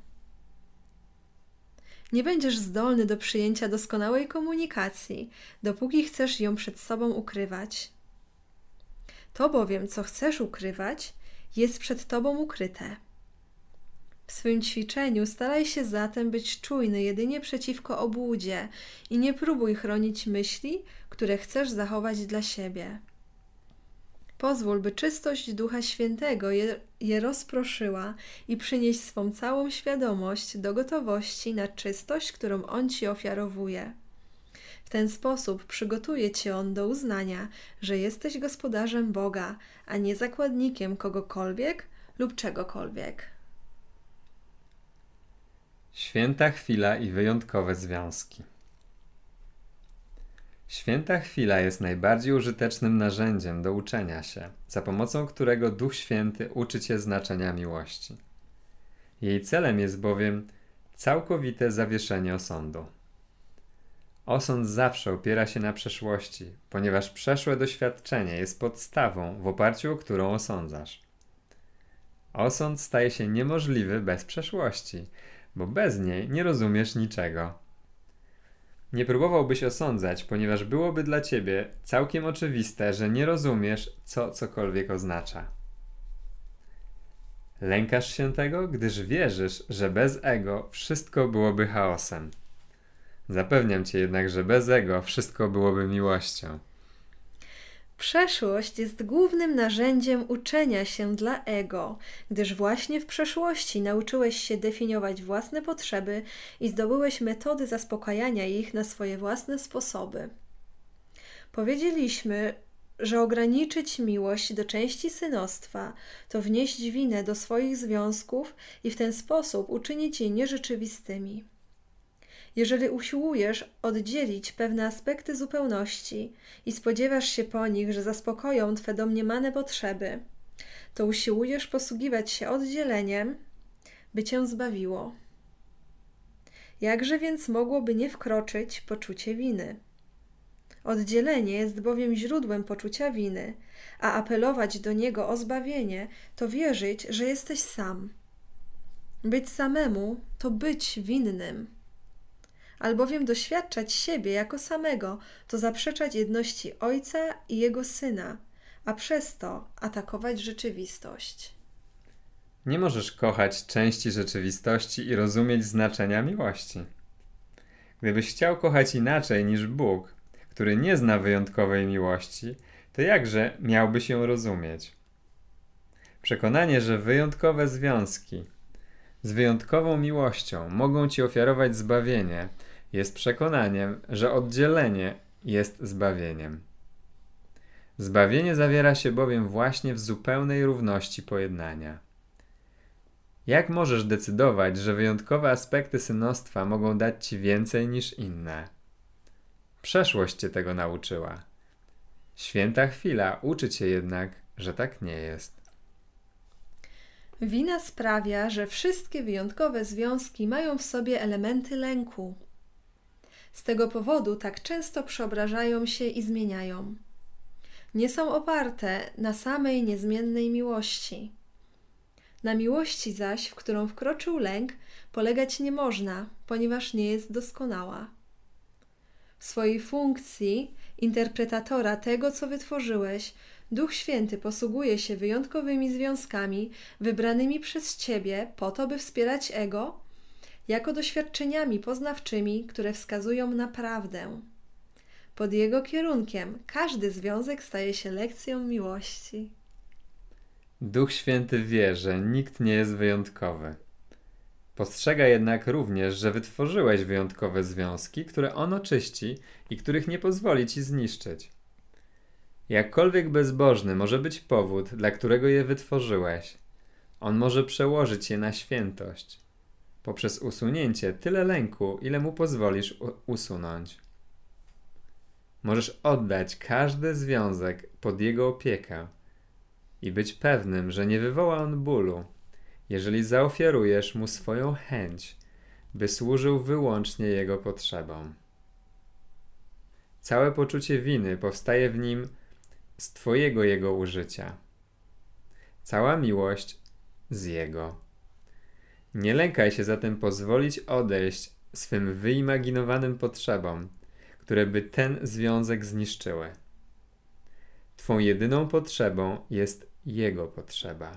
Nie będziesz zdolny do przyjęcia doskonałej komunikacji, dopóki chcesz ją przed sobą ukrywać. To bowiem, co chcesz ukrywać, jest przed Tobą ukryte. W swym ćwiczeniu staraj się zatem być czujny jedynie przeciwko obłudzie i nie próbuj chronić myśli, które chcesz zachować dla siebie. Pozwól, by czystość Ducha Świętego je, je rozproszyła i przynieś swą całą świadomość do gotowości na czystość, którą On Ci ofiarowuje. W ten sposób przygotuje Cię On do uznania, że jesteś gospodarzem Boga, a nie zakładnikiem kogokolwiek lub czegokolwiek. Święta chwila i wyjątkowe związki. Święta chwila jest najbardziej użytecznym narzędziem do uczenia się, za pomocą którego Duch Święty uczy Cię znaczenia miłości. Jej celem jest bowiem całkowite zawieszenie osądu. Osąd zawsze opiera się na przeszłości, ponieważ przeszłe doświadczenie jest podstawą, w oparciu o którą osądzasz. Osąd staje się niemożliwy bez przeszłości, bo bez niej nie rozumiesz niczego. Nie próbowałbyś osądzać, ponieważ byłoby dla ciebie całkiem oczywiste, że nie rozumiesz, co cokolwiek oznacza. Lękasz się tego, gdyż wierzysz, że bez ego wszystko byłoby chaosem. Zapewniam cię jednak, że bez ego wszystko byłoby miłością. Przeszłość jest głównym narzędziem uczenia się dla ego, gdyż właśnie w przeszłości nauczyłeś się definiować własne potrzeby i zdobyłeś metody zaspokajania ich na swoje własne sposoby. Powiedzieliśmy, że ograniczyć miłość do części synostwa to wnieść winę do swoich związków i w ten sposób uczynić je nierzeczywistymi. Jeżeli usiłujesz oddzielić pewne aspekty zupełności i spodziewasz się po nich, że zaspokoją Twe domniemane potrzeby, to usiłujesz posługiwać się oddzieleniem, by Cię zbawiło. Jakże więc mogłoby nie wkroczyć poczucie winy? Oddzielenie jest bowiem źródłem poczucia winy, a apelować do niego o zbawienie to wierzyć, że jesteś sam. Być samemu to być winnym. Albowiem doświadczać siebie jako samego to zaprzeczać jedności Ojca i Jego Syna, a przez to atakować rzeczywistość. Nie możesz kochać części rzeczywistości i rozumieć znaczenia miłości. Gdybyś chciał kochać inaczej niż Bóg, który nie zna wyjątkowej miłości, to jakże miałbyś ją rozumieć? Przekonanie, że wyjątkowe związki z wyjątkową miłością mogą ci ofiarować zbawienie, jest przekonaniem, że oddzielenie jest zbawieniem. Zbawienie zawiera się bowiem właśnie w zupełnej równości pojednania. Jak możesz decydować, że wyjątkowe aspekty synostwa mogą dać ci więcej niż inne? Przeszłość cię tego nauczyła. Święta chwila uczy cię jednak, że tak nie jest. Wina sprawia, że wszystkie wyjątkowe związki mają w sobie elementy lęku. Z tego powodu tak często przeobrażają się i zmieniają. Nie są oparte na samej niezmiennej miłości. Na miłości zaś, w którą wkroczył lęk, polegać nie można, ponieważ nie jest doskonała. W swojej funkcji interpretatora tego, co wytworzyłeś, Duch Święty posługuje się wyjątkowymi związkami wybranymi przez Ciebie po to, by wspierać ego, jako doświadczeniami poznawczymi, które wskazują na prawdę. Pod jego kierunkiem każdy związek staje się lekcją miłości. Duch Święty wie, że nikt nie jest wyjątkowy. Postrzega jednak również, że wytworzyłeś wyjątkowe związki, które on oczyści i których nie pozwoli ci zniszczyć. Jakkolwiek bezbożny może być powód, dla którego je wytworzyłeś, on może przełożyć je na świętość, poprzez usunięcie tyle lęku, ile mu pozwolisz usunąć. Możesz oddać każdy związek pod jego opiekę i być pewnym, że nie wywoła on bólu, jeżeli zaofiarujesz mu swoją chęć, by służył wyłącznie jego potrzebom. Całe poczucie winy powstaje w nim z twojego jego użycia. Cała miłość z jego. Nie lękaj się zatem pozwolić odejść swym wyimaginowanym potrzebom, które by ten związek zniszczyły. Twą jedyną potrzebą jest jego potrzeba.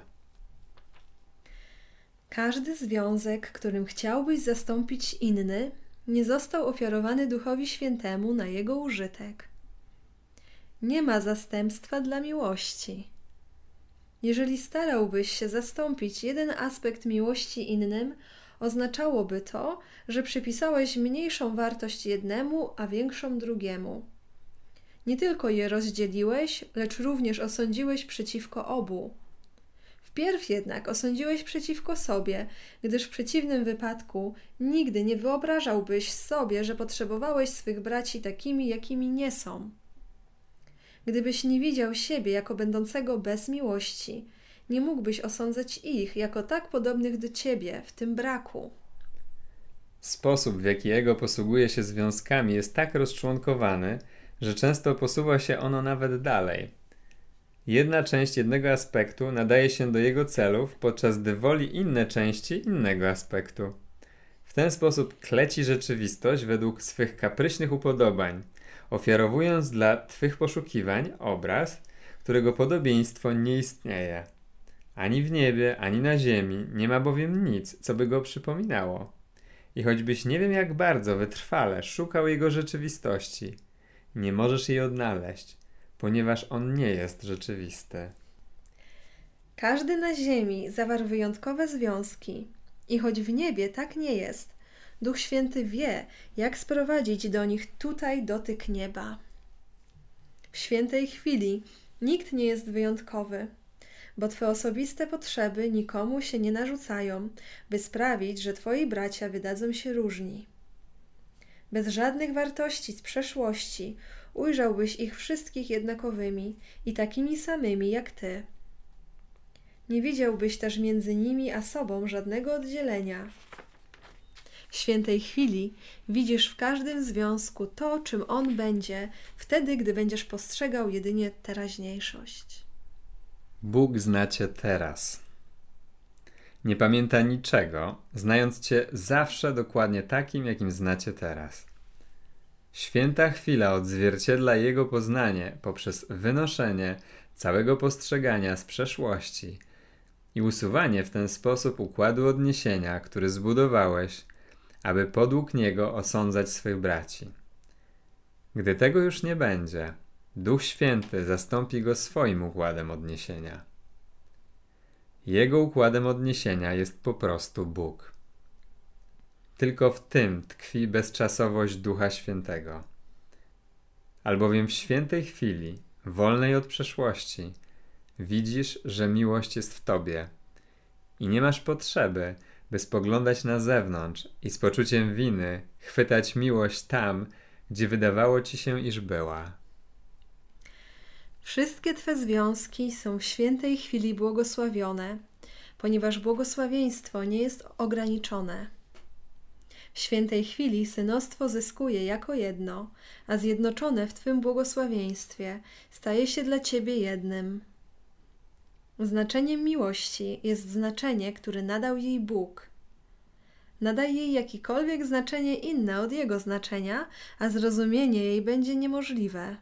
Każdy związek, którym chciałbyś zastąpić inny, nie został ofiarowany Duchowi Świętemu na jego użytek. Nie ma zastępstwa dla miłości. Jeżeli starałbyś się zastąpić jeden aspekt miłości innym, oznaczałoby to, że przypisałeś mniejszą wartość jednemu, a większą drugiemu. Nie tylko je rozdzieliłeś, lecz również osądziłeś przeciwko obu. Wpierw jednak osądziłeś przeciwko sobie, gdyż w przeciwnym wypadku nigdy nie wyobrażałbyś sobie, że potrzebowałeś swych braci takimi, jakimi nie są. Gdybyś nie widział siebie jako będącego bez miłości, nie mógłbyś osądzać ich jako tak podobnych do ciebie w tym braku. Sposób, w jaki ego posługuje się związkami, jest tak rozczłonkowany, że często posuwa się ono nawet dalej. Jedna część jednego aspektu nadaje się do jego celów, podczas gdy woli inne części innego aspektu. W ten sposób kleci rzeczywistość według swych kapryśnych upodobań, ofiarowując dla twych poszukiwań obraz, którego podobieństwo nie istnieje. Ani w niebie, ani na ziemi nie ma bowiem nic, co by go przypominało. I choćbyś nie wiem jak bardzo wytrwale szukał jego rzeczywistości, nie możesz jej odnaleźć, ponieważ on nie jest rzeczywisty. Każdy na ziemi zawarł wyjątkowe związki i choć w niebie tak nie jest, Duch Święty wie, jak sprowadzić do nich tutaj dotyk nieba. W świętej chwili nikt nie jest wyjątkowy, bo Twe osobiste potrzeby nikomu się nie narzucają, by sprawić, że Twoi bracia wydadzą się różni. Bez żadnych wartości z przeszłości ujrzałbyś ich wszystkich jednakowymi i takimi samymi jak Ty. Nie widziałbyś też między nimi a sobą żadnego oddzielenia. W świętej chwili widzisz w każdym związku to, czym on będzie, wtedy, gdy będziesz postrzegał jedynie teraźniejszość. Bóg zna Cię teraz. Nie pamięta niczego, znając Cię zawsze dokładnie takim, jakim znacie teraz. Święta chwila odzwierciedla Jego poznanie poprzez wynoszenie całego postrzegania z przeszłości i usuwanie w ten sposób układu odniesienia, który zbudowałeś, aby podług niego osądzać swych braci. Gdy tego już nie będzie, Duch Święty zastąpi go swoim układem odniesienia. Jego układem odniesienia jest po prostu Bóg. Tylko w tym tkwi bezczasowość Ducha Świętego. Albowiem w świętej chwili, wolnej od przeszłości, widzisz, że miłość jest w Tobie i nie masz potrzeby, by spoglądać na zewnątrz i z poczuciem winy chwytać miłość tam, gdzie wydawało Ci się, iż była. Wszystkie Twe związki są w świętej chwili błogosławione, ponieważ błogosławieństwo nie jest ograniczone. W świętej chwili synostwo zyskuje jako jedno, a zjednoczone w Twym błogosławieństwie staje się dla Ciebie jednym. Znaczeniem miłości jest znaczenie, które nadał jej Bóg. Nadaj jej jakiekolwiek znaczenie inne od Jego znaczenia, a zrozumienie jej będzie niemożliwe.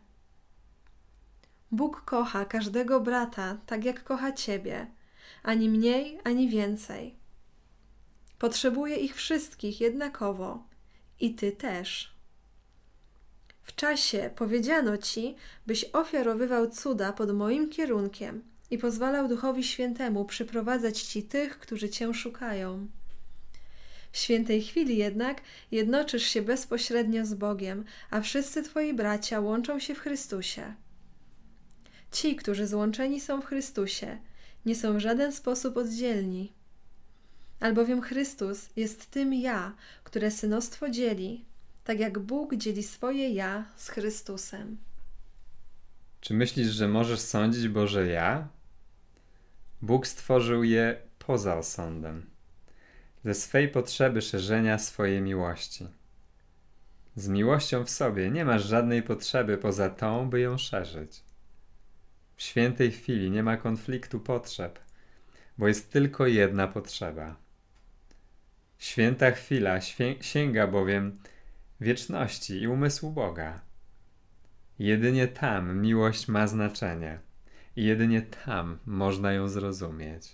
Bóg kocha każdego brata tak, jak kocha Ciebie, ani mniej, ani więcej. Potrzebuje ich wszystkich jednakowo i Ty też. W czasie powiedziano Ci, byś ofiarowywał cuda pod moim kierunkiem i pozwalał Duchowi Świętemu przyprowadzać Ci tych, którzy Cię szukają. W świętej chwili jednak jednoczysz się bezpośrednio z Bogiem, a wszyscy Twoi bracia łączą się w Chrystusie. Ci, którzy złączeni są w Chrystusie, nie są w żaden sposób oddzielni. Albowiem Chrystus jest tym ja, które synostwo dzieli, tak jak Bóg dzieli swoje ja z Chrystusem. Czy myślisz, że możesz sądzić Boże ja? Bóg stworzył je poza osądem, ze swej potrzeby szerzenia swojej miłości. Z miłością w sobie nie masz żadnej potrzeby poza tą, by ją szerzyć. W świętej chwili nie ma konfliktu potrzeb, bo jest tylko jedna potrzeba. Święta chwila świę- sięga bowiem wieczności i umysłu Boga. Jedynie tam miłość ma znaczenie i jedynie tam można ją zrozumieć.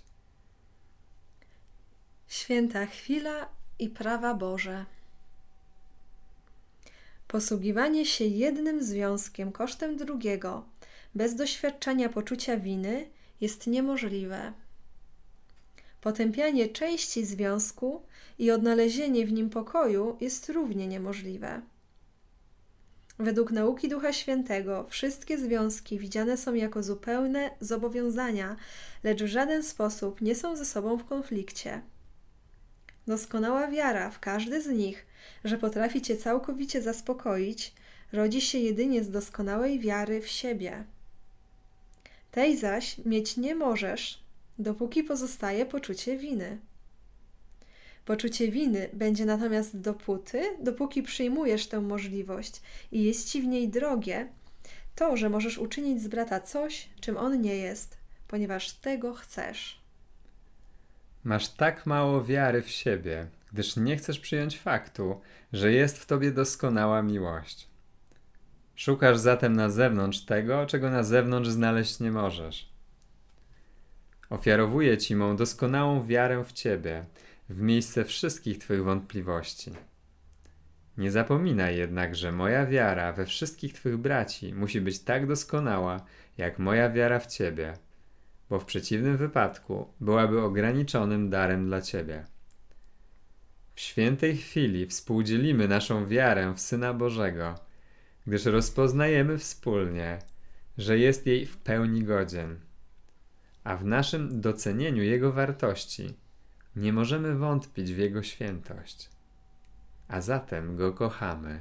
Święta chwila i prawa Boże. Posługiwanie się jednym związkiem kosztem drugiego, bez doświadczenia poczucia winy, jest niemożliwe. Potępianie części związku i odnalezienie w nim pokoju jest równie niemożliwe. Według nauki Ducha Świętego wszystkie związki widziane są jako zupełne zobowiązania, lecz w żaden sposób nie są ze sobą w konflikcie. Doskonała wiara w każdy z nich, że potrafi Cię całkowicie zaspokoić, rodzi się jedynie z doskonałej wiary w siebie. Tej zaś mieć nie możesz, dopóki pozostaje poczucie winy. Poczucie winy będzie natomiast dopóty, dopóki przyjmujesz tę możliwość i jest ci w niej drogie to, że możesz uczynić z brata coś, czym on nie jest, ponieważ tego chcesz. Masz tak mało wiary w siebie, gdyż nie chcesz przyjąć faktu, że jest w tobie doskonała miłość. Szukasz zatem na zewnątrz tego, czego na zewnątrz znaleźć nie możesz. Ofiarowuję ci mą doskonałą wiarę w ciebie, w miejsce wszystkich twych wątpliwości. Nie zapominaj jednak, że moja wiara we wszystkich twych braci musi być tak doskonała, jak moja wiara w ciebie, bo w przeciwnym wypadku byłaby ograniczonym darem dla ciebie. W świętej chwili współdzielimy naszą wiarę w Syna Bożego, gdyż rozpoznajemy wspólnie, że jest jej w pełni godzien, a w naszym docenieniu Jego wartości nie możemy wątpić w Jego świętość, a zatem Go kochamy.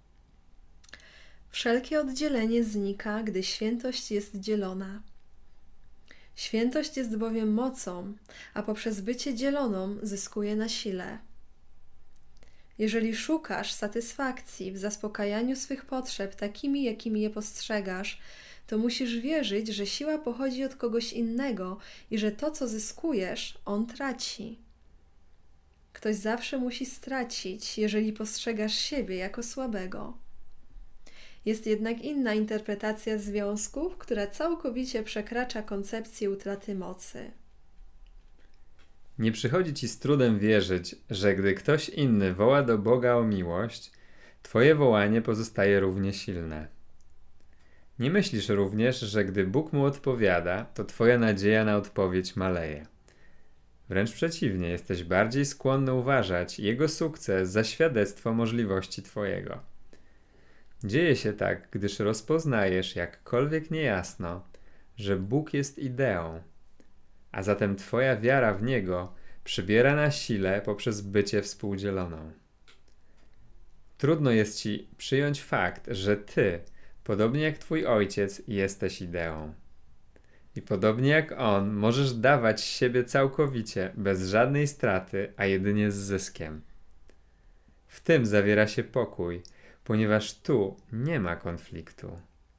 Wszelkie oddzielenie znika, gdy świętość jest dzielona. Świętość jest bowiem mocą, a poprzez bycie dzieloną zyskuje na sile. Jeżeli szukasz satysfakcji w zaspokajaniu swych potrzeb takimi, jakimi je postrzegasz, to musisz wierzyć, że siła pochodzi od kogoś innego i że to, co zyskujesz, on traci. Ktoś zawsze musi stracić, jeżeli postrzegasz siebie jako słabego. Jest jednak inna interpretacja związków, która całkowicie przekracza koncepcję utraty mocy. Nie przychodzi ci z trudem wierzyć, że gdy ktoś inny woła do Boga o miłość, twoje wołanie pozostaje równie silne. Nie myślisz również, że gdy Bóg mu odpowiada, to twoja nadzieja na odpowiedź maleje. Wręcz przeciwnie, jesteś bardziej skłonny uważać Jego sukces za świadectwo możliwości twojego. Dzieje się tak, gdyż rozpoznajesz jakkolwiek niejasno, że Bóg jest ideą, a zatem twoja wiara w Niego przybiera na sile poprzez bycie współdzieloną. Trudno jest ci przyjąć fakt, że ty, podobnie jak twój ojciec, jesteś ideą. I podobnie jak on, możesz dawać siebie całkowicie, bez żadnej straty, a jedynie z zyskiem. W tym zawiera się pokój, ponieważ tu nie ma konfliktu.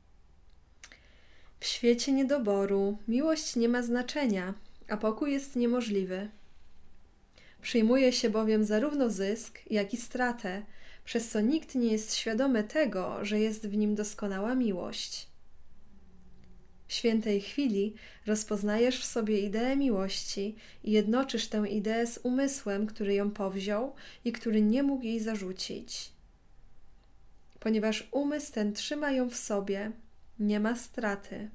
W świecie niedoboru miłość nie ma znaczenia, a pokój jest niemożliwy. Przyjmuje się bowiem zarówno zysk, jak i stratę, przez co nikt nie jest świadomy tego, że jest w nim doskonała miłość. W świętej chwili rozpoznajesz w sobie ideę miłości i jednoczysz tę ideę z umysłem, który ją powziął i który nie mógł jej zarzucić. Ponieważ umysł ten trzyma ją w sobie, nie ma straty.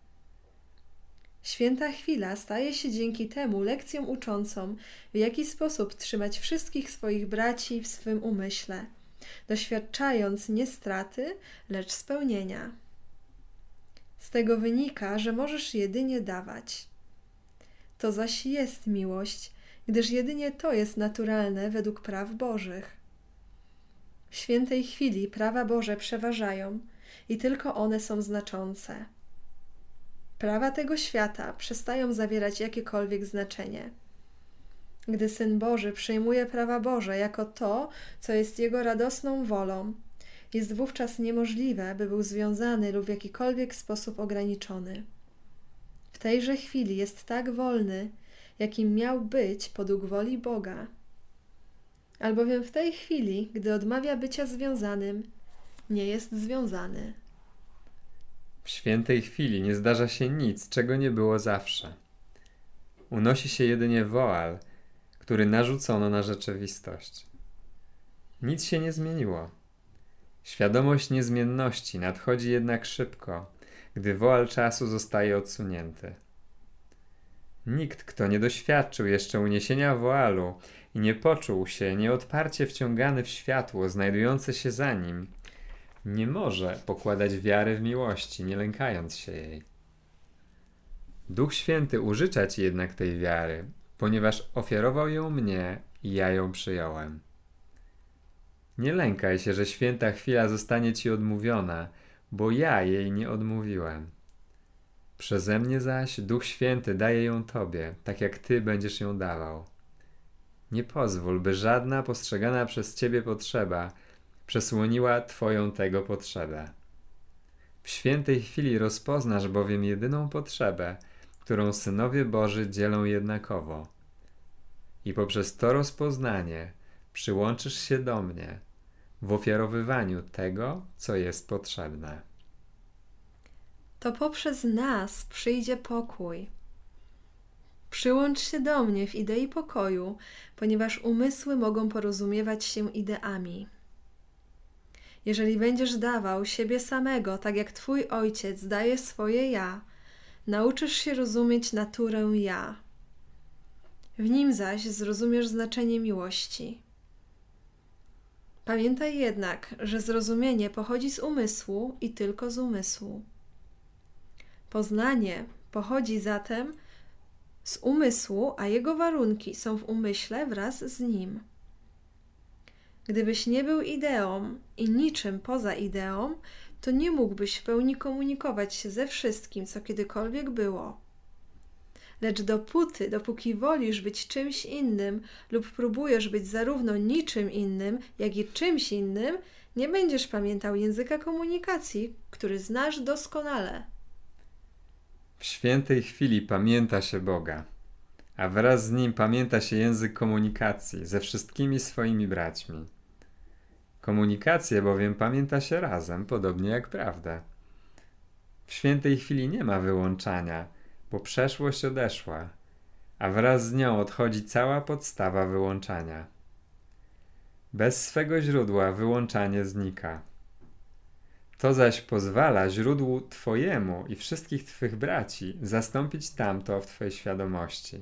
Święta chwila staje się dzięki temu lekcją uczącą, w jaki sposób trzymać wszystkich swoich braci w swym umyśle, doświadczając nie straty, lecz spełnienia. Z tego wynika, że możesz jedynie dawać. To zaś jest miłość, gdyż jedynie to jest naturalne według praw Bożych. W świętej chwili prawa Boże przeważają i tylko one są znaczące. Prawa tego świata przestają zawierać jakiekolwiek znaczenie. Gdy Syn Boży przyjmuje prawa Boże jako to, co jest Jego radosną wolą, jest wówczas niemożliwe, by był związany lub w jakikolwiek sposób ograniczony. W tejże chwili jest tak wolny, jakim miał być podług woli Boga. Albowiem w tej chwili, gdy odmawia bycia związanym, nie jest związany. W świętej chwili nie zdarza się nic, czego nie było zawsze. Unosi się jedynie woal, który narzucono na rzeczywistość. Nic się nie zmieniło. Świadomość niezmienności nadchodzi jednak szybko, gdy woal czasu zostaje odsunięty. Nikt, kto nie doświadczył jeszcze uniesienia woalu i nie poczuł się nieodparcie wciągany w światło znajdujące się za nim, nie może pokładać wiary w miłości, nie lękając się jej. Duch Święty użycza ci jednak tej wiary, ponieważ ofiarował ją mnie i ja ją przyjąłem. Nie lękaj się, że święta chwila zostanie ci odmówiona, bo ja jej nie odmówiłem. Przeze mnie zaś Duch Święty daje ją tobie, tak jak ty będziesz ją dawał. Nie pozwól, by żadna postrzegana przez Ciebie potrzeba przesłoniła Twoją tego potrzebę. W świętej chwili rozpoznasz bowiem jedyną potrzebę, którą synowie Boży dzielą jednakowo. I poprzez to rozpoznanie przyłączysz się do mnie w ofiarowywaniu tego, co jest potrzebne. To poprzez nas przyjdzie pokój. Przyłącz się do mnie w idei pokoju, ponieważ umysły mogą porozumiewać się ideami. Jeżeli będziesz dawał siebie samego, tak jak Twój Ojciec daje swoje ja, nauczysz się rozumieć naturę ja. W nim zaś zrozumiesz znaczenie miłości. Pamiętaj jednak, że zrozumienie pochodzi z umysłu i tylko z umysłu. Poznanie pochodzi zatem z umysłu, a jego warunki są w umyśle wraz z nim. Gdybyś nie był ideą i niczym poza ideą, to nie mógłbyś w pełni komunikować się ze wszystkim, co kiedykolwiek było. Lecz dopóty, dopóki wolisz być czymś innym lub próbujesz być zarówno niczym innym, jak i czymś innym, nie będziesz pamiętał języka komunikacji, który znasz doskonale. W świętej chwili pamięta się Boga, a wraz z Nim pamięta się język komunikacji ze wszystkimi swoimi braćmi. Komunikację bowiem pamięta się razem, podobnie jak prawdę. W świętej chwili nie ma wyłączania, bo przeszłość odeszła, a wraz z nią odchodzi cała podstawa wyłączania. Bez swego źródła wyłączanie znika. To zaś pozwala źródłu Twojemu i wszystkich Twych braci zastąpić tamto w Twojej świadomości.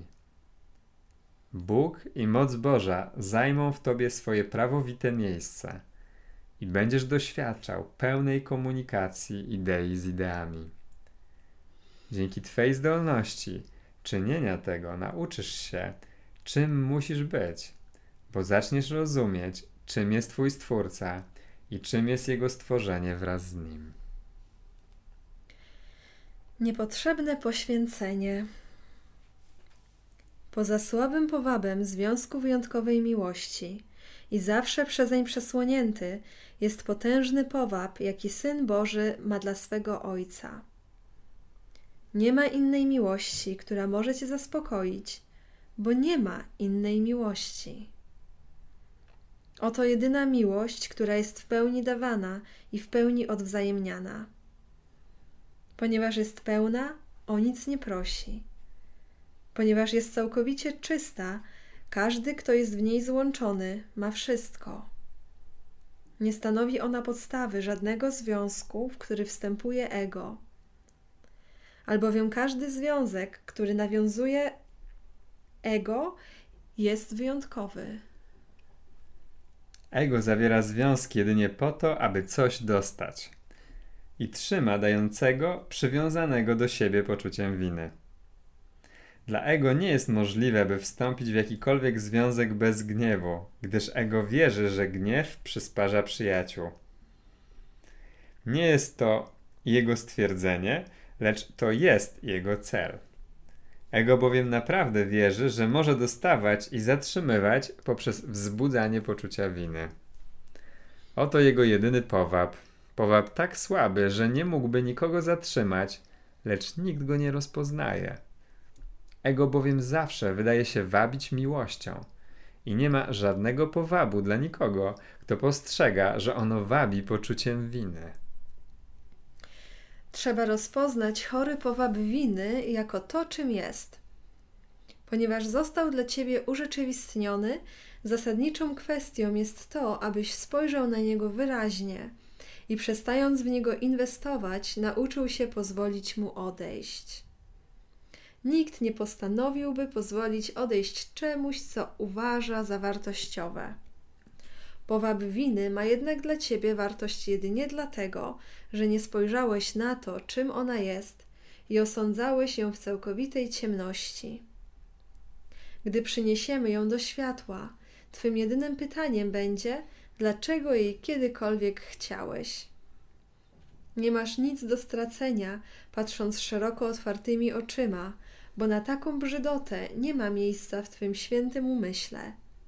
Bóg i moc Boża zajmą w Tobie swoje prawowite miejsce i będziesz doświadczał pełnej komunikacji idei z ideami. Dzięki Twej zdolności czynienia tego nauczysz się, czym musisz być, bo zaczniesz rozumieć, czym jest Twój Stwórca i czym jest Jego stworzenie wraz z Nim. Niepotrzebne poświęcenie. Poza słabym powabem związku wyjątkowej miłości i zawsze przezeń przesłonięty jest potężny powab, jaki Syn Boży ma dla swego Ojca. Nie ma innej miłości, która może Cię zaspokoić, bo nie ma innej miłości. Oto jedyna miłość, która jest w pełni dawana i w pełni odwzajemniana. Ponieważ jest pełna, o nic nie prosi. Ponieważ jest całkowicie czysta, każdy, kto jest w niej złączony, ma wszystko. Nie stanowi ona podstawy żadnego związku, w który wstępuje ego. Albowiem każdy związek, który nawiązuje ego, jest wyjątkowy. Ego zawiera związki jedynie po to, aby coś dostać i trzyma dającego przywiązanego do siebie poczuciem winy. Dla ego nie jest możliwe, by wstąpić w jakikolwiek związek bez gniewu, gdyż ego wierzy, że gniew przysparza przyjaciół. Nie jest to jego stwierdzenie, lecz to jest jego cel. Ego bowiem naprawdę wierzy, że może dostawać i zatrzymywać poprzez wzbudzanie poczucia winy. Oto jego jedyny powab. Powab tak słaby, że nie mógłby nikogo zatrzymać, lecz nikt go nie rozpoznaje. Ego bowiem zawsze wydaje się wabić miłością i nie ma żadnego powabu dla nikogo, kto postrzega, że ono wabi poczuciem winy. Trzeba rozpoznać chory powab winy jako to, czym jest. Ponieważ został dla Ciebie urzeczywistniony, zasadniczą kwestią jest to, abyś spojrzał na niego wyraźnie i przestając w niego inwestować, nauczył się pozwolić mu odejść. Nikt nie postanowiłby pozwolić odejść czemuś, co uważa za wartościowe. Powab winy ma jednak dla Ciebie wartość jedynie dlatego, że nie spojrzałeś na to, czym ona jest i osądzałeś ją w całkowitej ciemności. Gdy przyniesiemy ją do światła, Twym jedynym pytaniem będzie, dlaczego jej kiedykolwiek chciałeś. Nie masz nic do stracenia, patrząc szeroko otwartymi oczyma, bo na taką brzydotę nie ma miejsca w Twym świętym umyśle.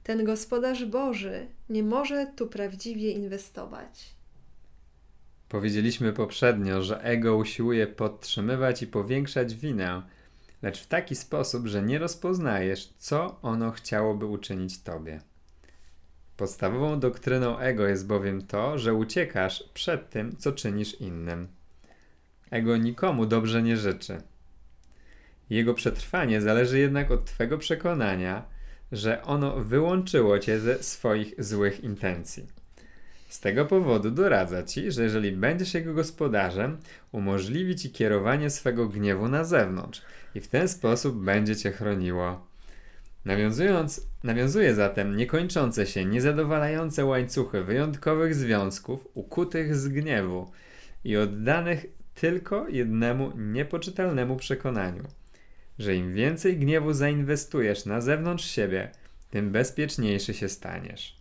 ten gospodarz Boży nie może tu prawdziwie inwestować. Powiedzieliśmy poprzednio, że ego usiłuje podtrzymywać i powiększać winę, lecz w taki sposób, że nie rozpoznajesz, co ono chciałoby uczynić tobie. Podstawową doktryną ego jest bowiem to, że uciekasz przed tym, co czynisz innym. Ego nikomu dobrze nie życzy. Jego przetrwanie zależy jednak od twego przekonania, że ono wyłączyło cię ze swoich złych intencji. Z tego powodu doradza ci, że jeżeli będziesz jego gospodarzem, umożliwi ci kierowanie swego gniewu na zewnątrz i w ten sposób będzie cię chroniło. Nawiązując, nawiązuje zatem niekończące się, niezadowalające łańcuchy wyjątkowych związków ukutych z gniewu i oddanych tylko jednemu niepoczytalnemu przekonaniu, że im więcej gniewu zainwestujesz na zewnątrz siebie, tym bezpieczniejszy się staniesz.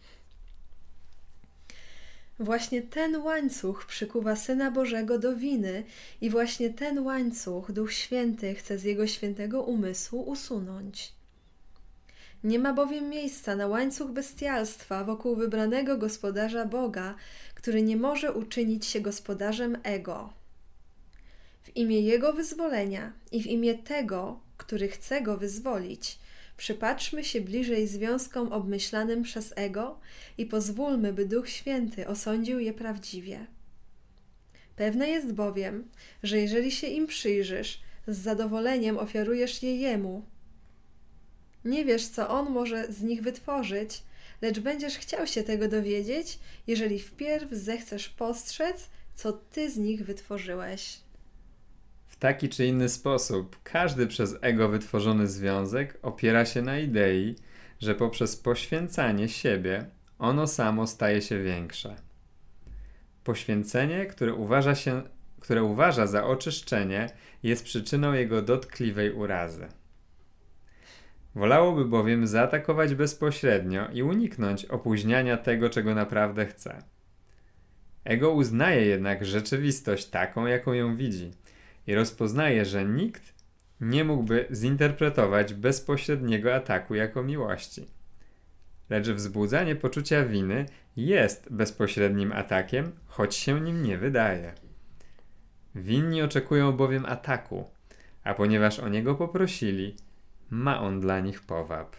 Właśnie ten łańcuch przykuwa Syna Bożego do winy i właśnie ten łańcuch Duch Święty chce z Jego świętego umysłu usunąć. Nie ma bowiem miejsca na łańcuch bestialstwa wokół wybranego gospodarza Boga, który nie może uczynić się gospodarzem ego. W imię Jego wyzwolenia i w imię tego, który chce Go wyzwolić, przypatrzmy się bliżej związkom obmyślanym przez ego i pozwólmy, by Duch Święty osądził je prawdziwie. Pewne jest bowiem, że jeżeli się im przyjrzysz, z zadowoleniem ofiarujesz je Jemu. Nie wiesz, co On może z nich wytworzyć, lecz będziesz chciał się tego dowiedzieć, jeżeli wpierw zechcesz postrzec, co Ty z nich wytworzyłeś. W taki czy inny sposób każdy przez ego wytworzony związek opiera się na idei, że poprzez poświęcanie siebie ono samo staje się większe. Poświęcenie, które uważa, się, które uważa za oczyszczenie, jest przyczyną jego dotkliwej urazy. Wolałoby bowiem zaatakować bezpośrednio i uniknąć opóźniania tego, czego naprawdę chce. Ego uznaje jednak rzeczywistość taką, jaką ją widzi i rozpoznaje, że nikt nie mógłby zinterpretować bezpośredniego ataku jako miłości. Lecz wzbudzanie poczucia winy jest bezpośrednim atakiem, choć się nim nie wydaje. Winni oczekują bowiem ataku, a ponieważ o niego poprosili, ma on dla nich powab.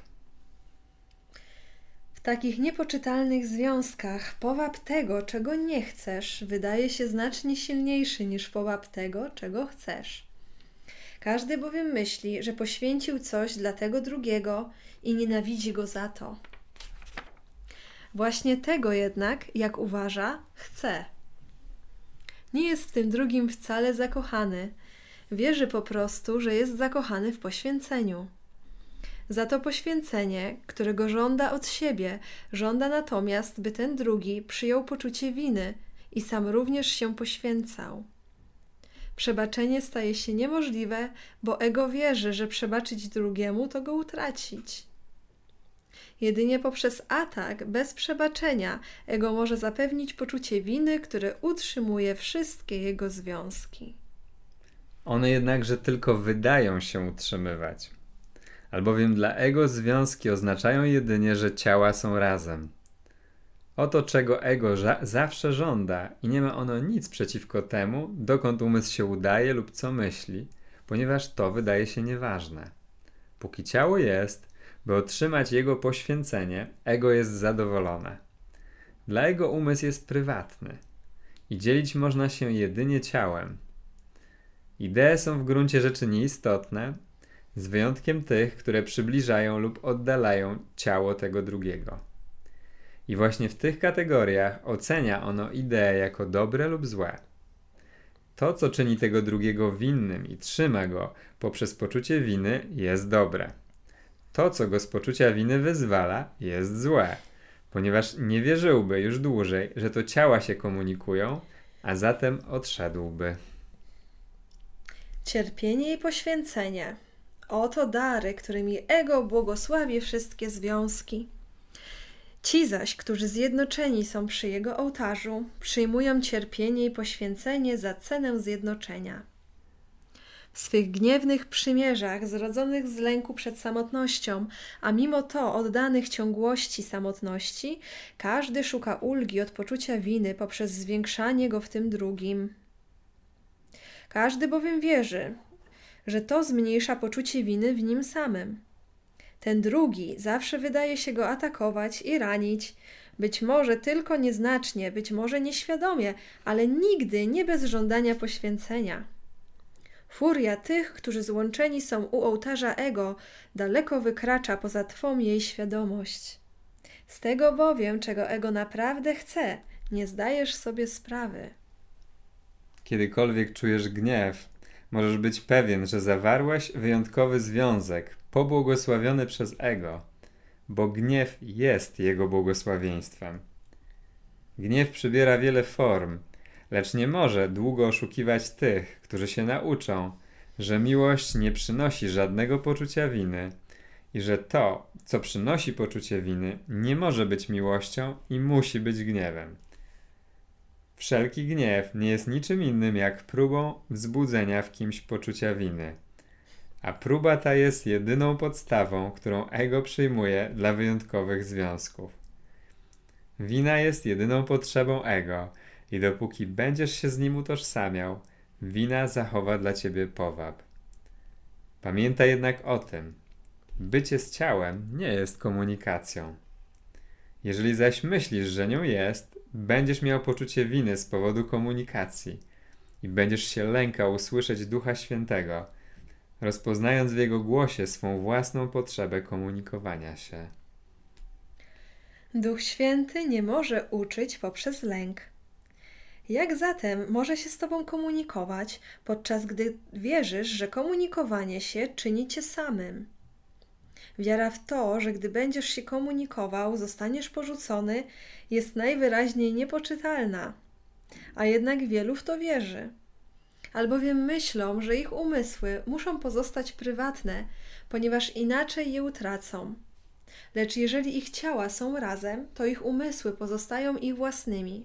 W takich niepoczytalnych związkach powab tego, czego nie chcesz, wydaje się znacznie silniejszy niż powab tego, czego chcesz. Każdy bowiem myśli, że poświęcił coś dla tego drugiego i nienawidzi go za to. Właśnie tego jednak, jak uważa, chce. Nie jest w tym drugim wcale zakochany. Wierzy po prostu, że jest zakochany w poświęceniu. Za to poświęcenie, którego żąda od siebie, żąda natomiast, by ten drugi przyjął poczucie winy i sam również się poświęcał. Przebaczenie staje się niemożliwe, bo ego wierzy, że przebaczyć drugiemu to go utracić. Jedynie poprzez atak, bez przebaczenia, ego może zapewnić poczucie winy, które utrzymuje wszystkie jego związki. One jednakże tylko wydają się utrzymywać. Albowiem dla ego związki oznaczają jedynie, że ciała są razem. Oto czego ego ża- zawsze żąda i nie ma ono nic przeciwko temu, dokąd umysł się udaje lub co myśli, ponieważ to wydaje się nieważne. Póki ciało jest, by otrzymać jego poświęcenie, ego jest zadowolone. Dla ego umysł jest prywatny i dzielić można się jedynie ciałem. Idee są w gruncie rzeczy nieistotne, z wyjątkiem tych, które przybliżają lub oddalają ciało tego drugiego. I właśnie w tych kategoriach ocenia ono ideę jako dobre lub złe. To, co czyni tego drugiego winnym i trzyma go poprzez poczucie winy, jest dobre. To, co go z poczucia winy wyzwala, jest złe, ponieważ nie wierzyłby już dłużej, że to ciała się komunikują, a zatem odszedłby. Cierpienie i poświęcenie. Oto dary, którymi ego błogosławi wszystkie związki. Ci zaś, którzy zjednoczeni są przy jego ołtarzu, przyjmują cierpienie i poświęcenie za cenę zjednoczenia. w swych gniewnych przymierzach zrodzonych z lęku przed samotnością, a mimo to oddanych ciągłości samotności, każdy szuka ulgi od poczucia winy poprzez zwiększanie go w tym drugim. Każdy bowiem wierzy, że to zmniejsza poczucie winy w nim samym. Ten drugi zawsze wydaje się go atakować i ranić, być może tylko nieznacznie, być może nieświadomie, ale nigdy nie bez żądania poświęcenia. Furia tych, którzy złączeni są u ołtarza ego, daleko wykracza poza twą jej świadomość. Z tego bowiem, czego ego naprawdę chce, nie zdajesz sobie sprawy. Kiedykolwiek czujesz gniew, możesz być pewien, że zawarłeś wyjątkowy związek, pobłogosławiony przez ego, bo gniew jest jego błogosławieństwem. Gniew przybiera wiele form, lecz nie może długo oszukiwać tych, którzy się nauczą, że miłość nie przynosi żadnego poczucia winy i że to, co przynosi poczucie winy, nie może być miłością i musi być gniewem. Wszelki gniew nie jest niczym innym jak próbą wzbudzenia w kimś poczucia winy. A próba ta jest jedyną podstawą, którą ego przyjmuje dla wyjątkowych związków. Wina jest jedyną potrzebą ego i dopóki będziesz się z nim utożsamiał, wina zachowa dla ciebie powab. Pamiętaj jednak o tym, bycie z ciałem nie jest komunikacją. Jeżeli zaś myślisz, że nią jest, będziesz miał poczucie winy z powodu komunikacji i będziesz się lękał usłyszeć Ducha Świętego, rozpoznając w Jego głosie swą własną potrzebę komunikowania się. Duch Święty nie może uczyć poprzez lęk. Jak zatem może się z Tobą komunikować, podczas gdy wierzysz, że komunikowanie się czyni Cię samym? Wiara w to, że gdy będziesz się komunikował, zostaniesz porzucony, jest najwyraźniej niepoczytalna, a jednak wielu w to wierzy. Albowiem myślą, że ich umysły muszą pozostać prywatne, ponieważ inaczej je utracą. Lecz jeżeli ich ciała są razem, to ich umysły pozostają ich własnymi.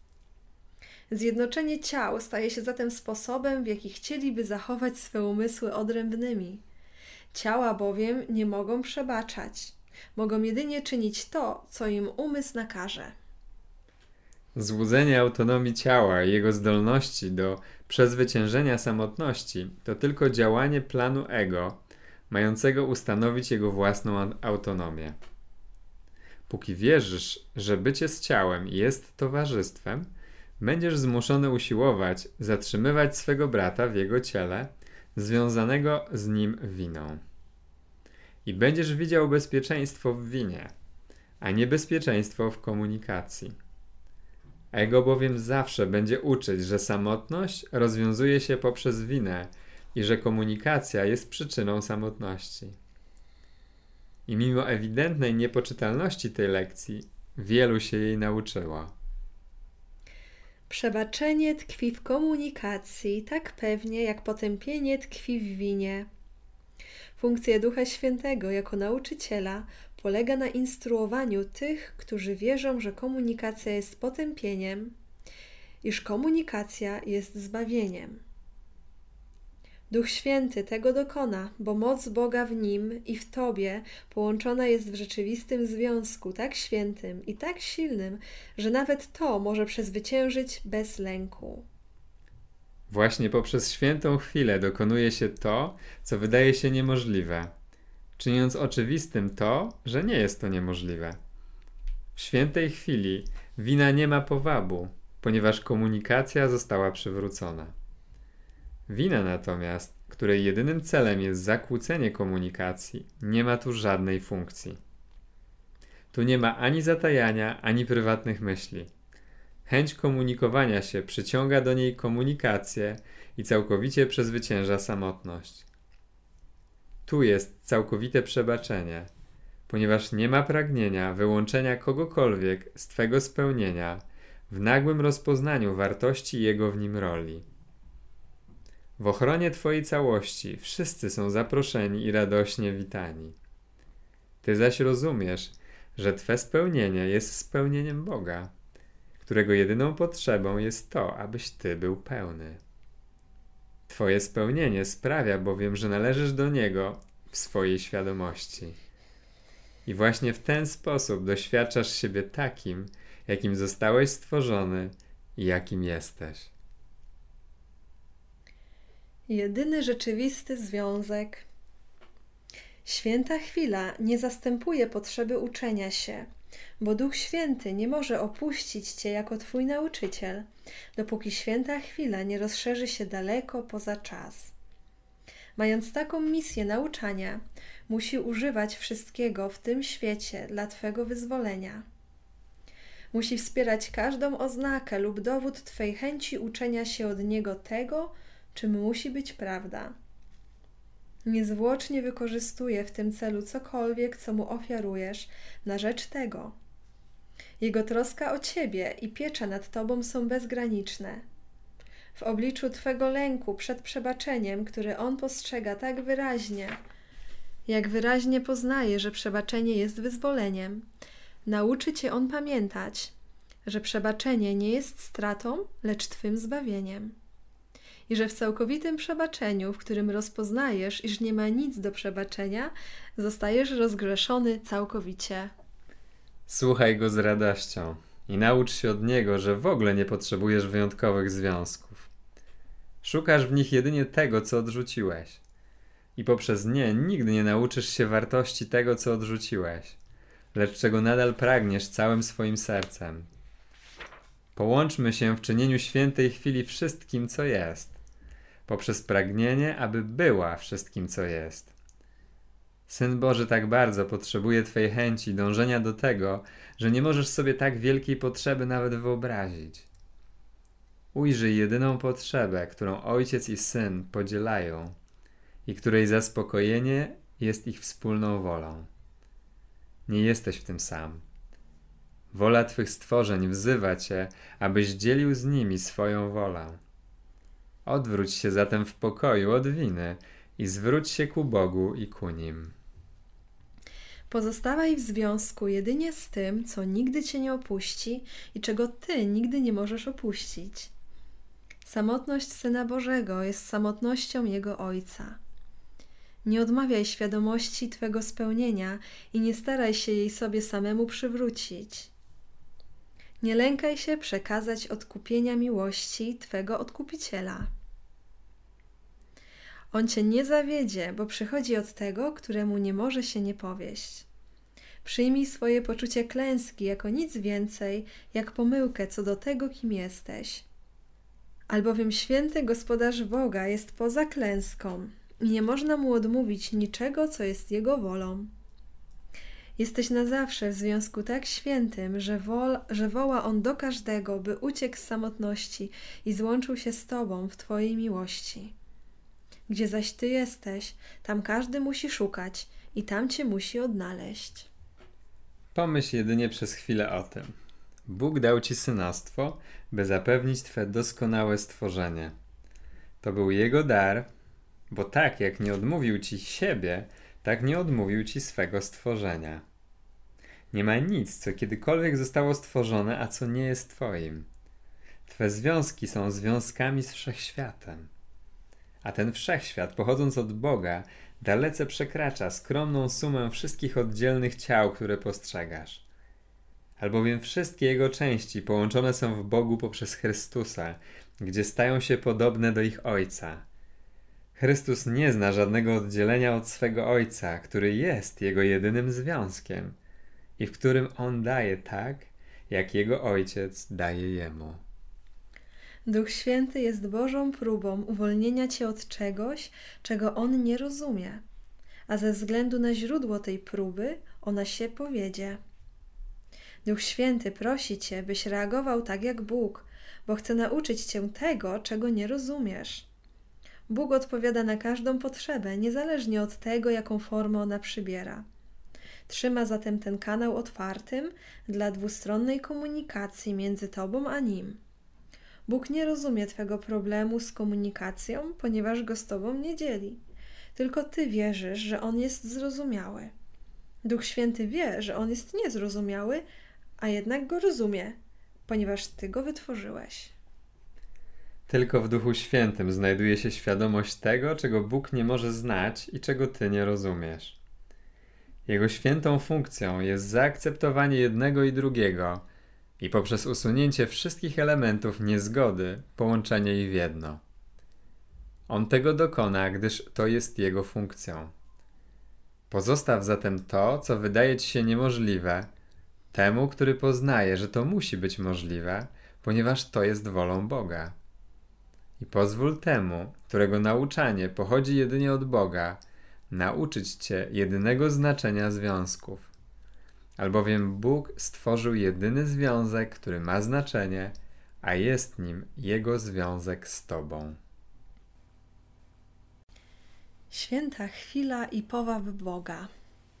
Zjednoczenie ciał staje się zatem sposobem, w jaki chcieliby zachować swe umysły odrębnymi. Ciała bowiem nie mogą przebaczać. Mogą jedynie czynić to, co im umysł nakaże. Złudzenie autonomii ciała i jego zdolności do przezwyciężenia samotności to tylko działanie planu ego, mającego ustanowić jego własną autonomię. Póki wierzysz, że bycie z ciałem jest towarzystwem, będziesz zmuszony usiłować zatrzymywać swego brata w jego ciele, związanego z nim winą. I będziesz widział bezpieczeństwo w winie, a niebezpieczeństwo w komunikacji. Ego bowiem zawsze będzie uczyć, że samotność rozwiązuje się poprzez winę i że komunikacja jest przyczyną samotności. I mimo ewidentnej niepoczytalności tej lekcji, wielu się jej nauczyło. Przebaczenie tkwi w komunikacji tak pewnie, jak potępienie tkwi w winie. Funkcja Ducha Świętego jako nauczyciela polega na instruowaniu tych, którzy wierzą, że komunikacja jest potępieniem, iż komunikacja jest zbawieniem. Duch Święty tego dokona, bo moc Boga w nim i w Tobie połączona jest w rzeczywistym związku tak świętym i tak silnym, że nawet to może przezwyciężyć bez lęku. Właśnie poprzez świętą chwilę dokonuje się to, co wydaje się niemożliwe, czyniąc oczywistym to, że nie jest to niemożliwe. W świętej chwili wina nie ma powabu, ponieważ komunikacja została przywrócona. Wina natomiast, której jedynym celem jest zakłócenie komunikacji, nie ma tu żadnej funkcji. Tu nie ma ani zatajania, ani prywatnych myśli. Chęć komunikowania się przyciąga do niej komunikację i całkowicie przezwycięża samotność. Tu jest całkowite przebaczenie, ponieważ nie ma pragnienia wyłączenia kogokolwiek z Twego spełnienia w nagłym rozpoznaniu wartości jego w nim roli. W ochronie Twojej całości wszyscy są zaproszeni i radośnie witani. Ty zaś rozumiesz, że Twe spełnienie jest spełnieniem Boga, którego jedyną potrzebą jest to, abyś Ty był pełny. Twoje spełnienie sprawia bowiem, że należysz do Niego w swojej świadomości. I właśnie w ten sposób doświadczasz siebie takim, jakim zostałeś stworzony i jakim jesteś. Jedyny rzeczywisty związek. Święta chwila nie zastępuje potrzeby uczenia się, bo Duch Święty nie może opuścić Cię jako Twój nauczyciel, dopóki święta chwila nie rozszerzy się daleko poza czas. Mając taką misję nauczania, musi używać wszystkiego w tym świecie dla Twego wyzwolenia. Musi wspierać każdą oznakę lub dowód Twej chęci uczenia się od Niego tego, czym musi być prawda. Niezwłocznie wykorzystuje w tym celu cokolwiek, co Mu ofiarujesz, na rzecz tego. Jego troska o Ciebie i piecza nad Tobą są bezgraniczne. W obliczu Twego lęku przed przebaczeniem, który On postrzega tak wyraźnie, jak wyraźnie poznaje, że przebaczenie jest wyzwoleniem, nauczy Cię On pamiętać, że przebaczenie nie jest stratą, lecz Twym zbawieniem. I że w całkowitym przebaczeniu, w którym rozpoznajesz, iż nie ma nic do przebaczenia, zostajesz rozgrzeszony całkowicie. Słuchaj Go z radością i naucz się od Niego, że w ogóle nie potrzebujesz wyjątkowych związków. Szukasz w nich jedynie tego, co odrzuciłeś. I poprzez nie nigdy nie nauczysz się wartości tego, co odrzuciłeś, lecz czego nadal pragniesz całym swoim sercem. Połączmy się w czynieniu świętej chwili wszystkim, co jest, poprzez pragnienie, aby była wszystkim, co jest. Syn Boży tak bardzo potrzebuje Twej chęci dążenia do tego, że nie możesz sobie tak wielkiej potrzeby nawet wyobrazić. Ujrzyj jedyną potrzebę, którą Ojciec i Syn podzielają i której zaspokojenie jest ich wspólną wolą. Nie jesteś w tym sam. Wola Twych stworzeń wzywa Cię, abyś dzielił z nimi swoją wolę. Odwróć się zatem w pokoju od winy i zwróć się ku Bogu i ku nim. Pozostawaj w związku jedynie z tym, co nigdy Cię nie opuści i czego Ty nigdy nie możesz opuścić. Samotność Syna Bożego jest samotnością Jego Ojca. Nie odmawiaj świadomości Twego spełnienia i nie staraj się jej sobie samemu przywrócić. Nie lękaj się przekazać odkupienia miłości Twego Odkupiciela. On Cię nie zawiedzie, bo przychodzi od tego, któremu nie może się nie powieść. Przyjmij swoje poczucie klęski jako nic więcej, jak pomyłkę co do tego, kim jesteś. Albowiem święty gospodarz Boga jest poza klęską i nie można mu odmówić niczego, co jest Jego wolą. Jesteś na zawsze w związku tak świętym, że, wol, że woła On do każdego, by uciekł z samotności i złączył się z Tobą w Twojej miłości. Gdzie zaś Ty jesteś, tam każdy musi szukać i tam Cię musi odnaleźć. Pomyśl jedynie przez chwilę o tym. Bóg dał Ci synostwo, by zapewnić Twe doskonałe stworzenie. To był Jego dar, bo tak jak nie odmówił Ci siebie, tak nie odmówił Ci swego stworzenia. Nie ma nic, co kiedykolwiek zostało stworzone, a co nie jest Twoim. Twe związki są związkami z wszechświatem. A ten wszechświat, pochodząc od Boga, dalece przekracza skromną sumę wszystkich oddzielnych ciał, które postrzegasz. Albowiem wszystkie Jego części połączone są w Bogu poprzez Chrystusa, gdzie stają się podobne do ich Ojca. Chrystus nie zna żadnego oddzielenia od swego Ojca, który jest Jego jedynym związkiem i w którym On daje tak, jak Jego Ojciec daje Jemu. Duch Święty jest Bożą próbą uwolnienia Cię od czegoś, czego On nie rozumie, a ze względu na źródło tej próby ona się powiedzie. Duch Święty prosi Cię, byś reagował tak jak Bóg, bo chce nauczyć Cię tego, czego nie rozumiesz. Bóg odpowiada na każdą potrzebę, niezależnie od tego, jaką formę ona przybiera. Trzyma zatem ten kanał otwartym dla dwustronnej komunikacji między Tobą a Nim. Bóg nie rozumie Twego problemu z komunikacją, ponieważ go z Tobą nie dzieli. Tylko Ty wierzysz, że On jest zrozumiały. Duch Święty wie, że On jest niezrozumiały, a jednak go rozumie, ponieważ Ty go wytworzyłeś. Tylko w Duchu Świętym znajduje się świadomość tego, czego Bóg nie może znać i czego ty nie rozumiesz. Jego świętą funkcją jest zaakceptowanie jednego i drugiego i poprzez usunięcie wszystkich elementów niezgody połączenie ich w jedno. On tego dokona, gdyż to jest jego funkcją. Pozostaw zatem to, co wydaje ci się niemożliwe, temu, który poznaje, że to musi być możliwe, ponieważ to jest wolą Boga. I pozwól temu, którego nauczanie pochodzi jedynie od Boga, nauczyć cię jedynego znaczenia związków. Albowiem Bóg stworzył jedyny związek, który ma znaczenie, a jest nim Jego związek z tobą. Święta chwila i powaw Boga.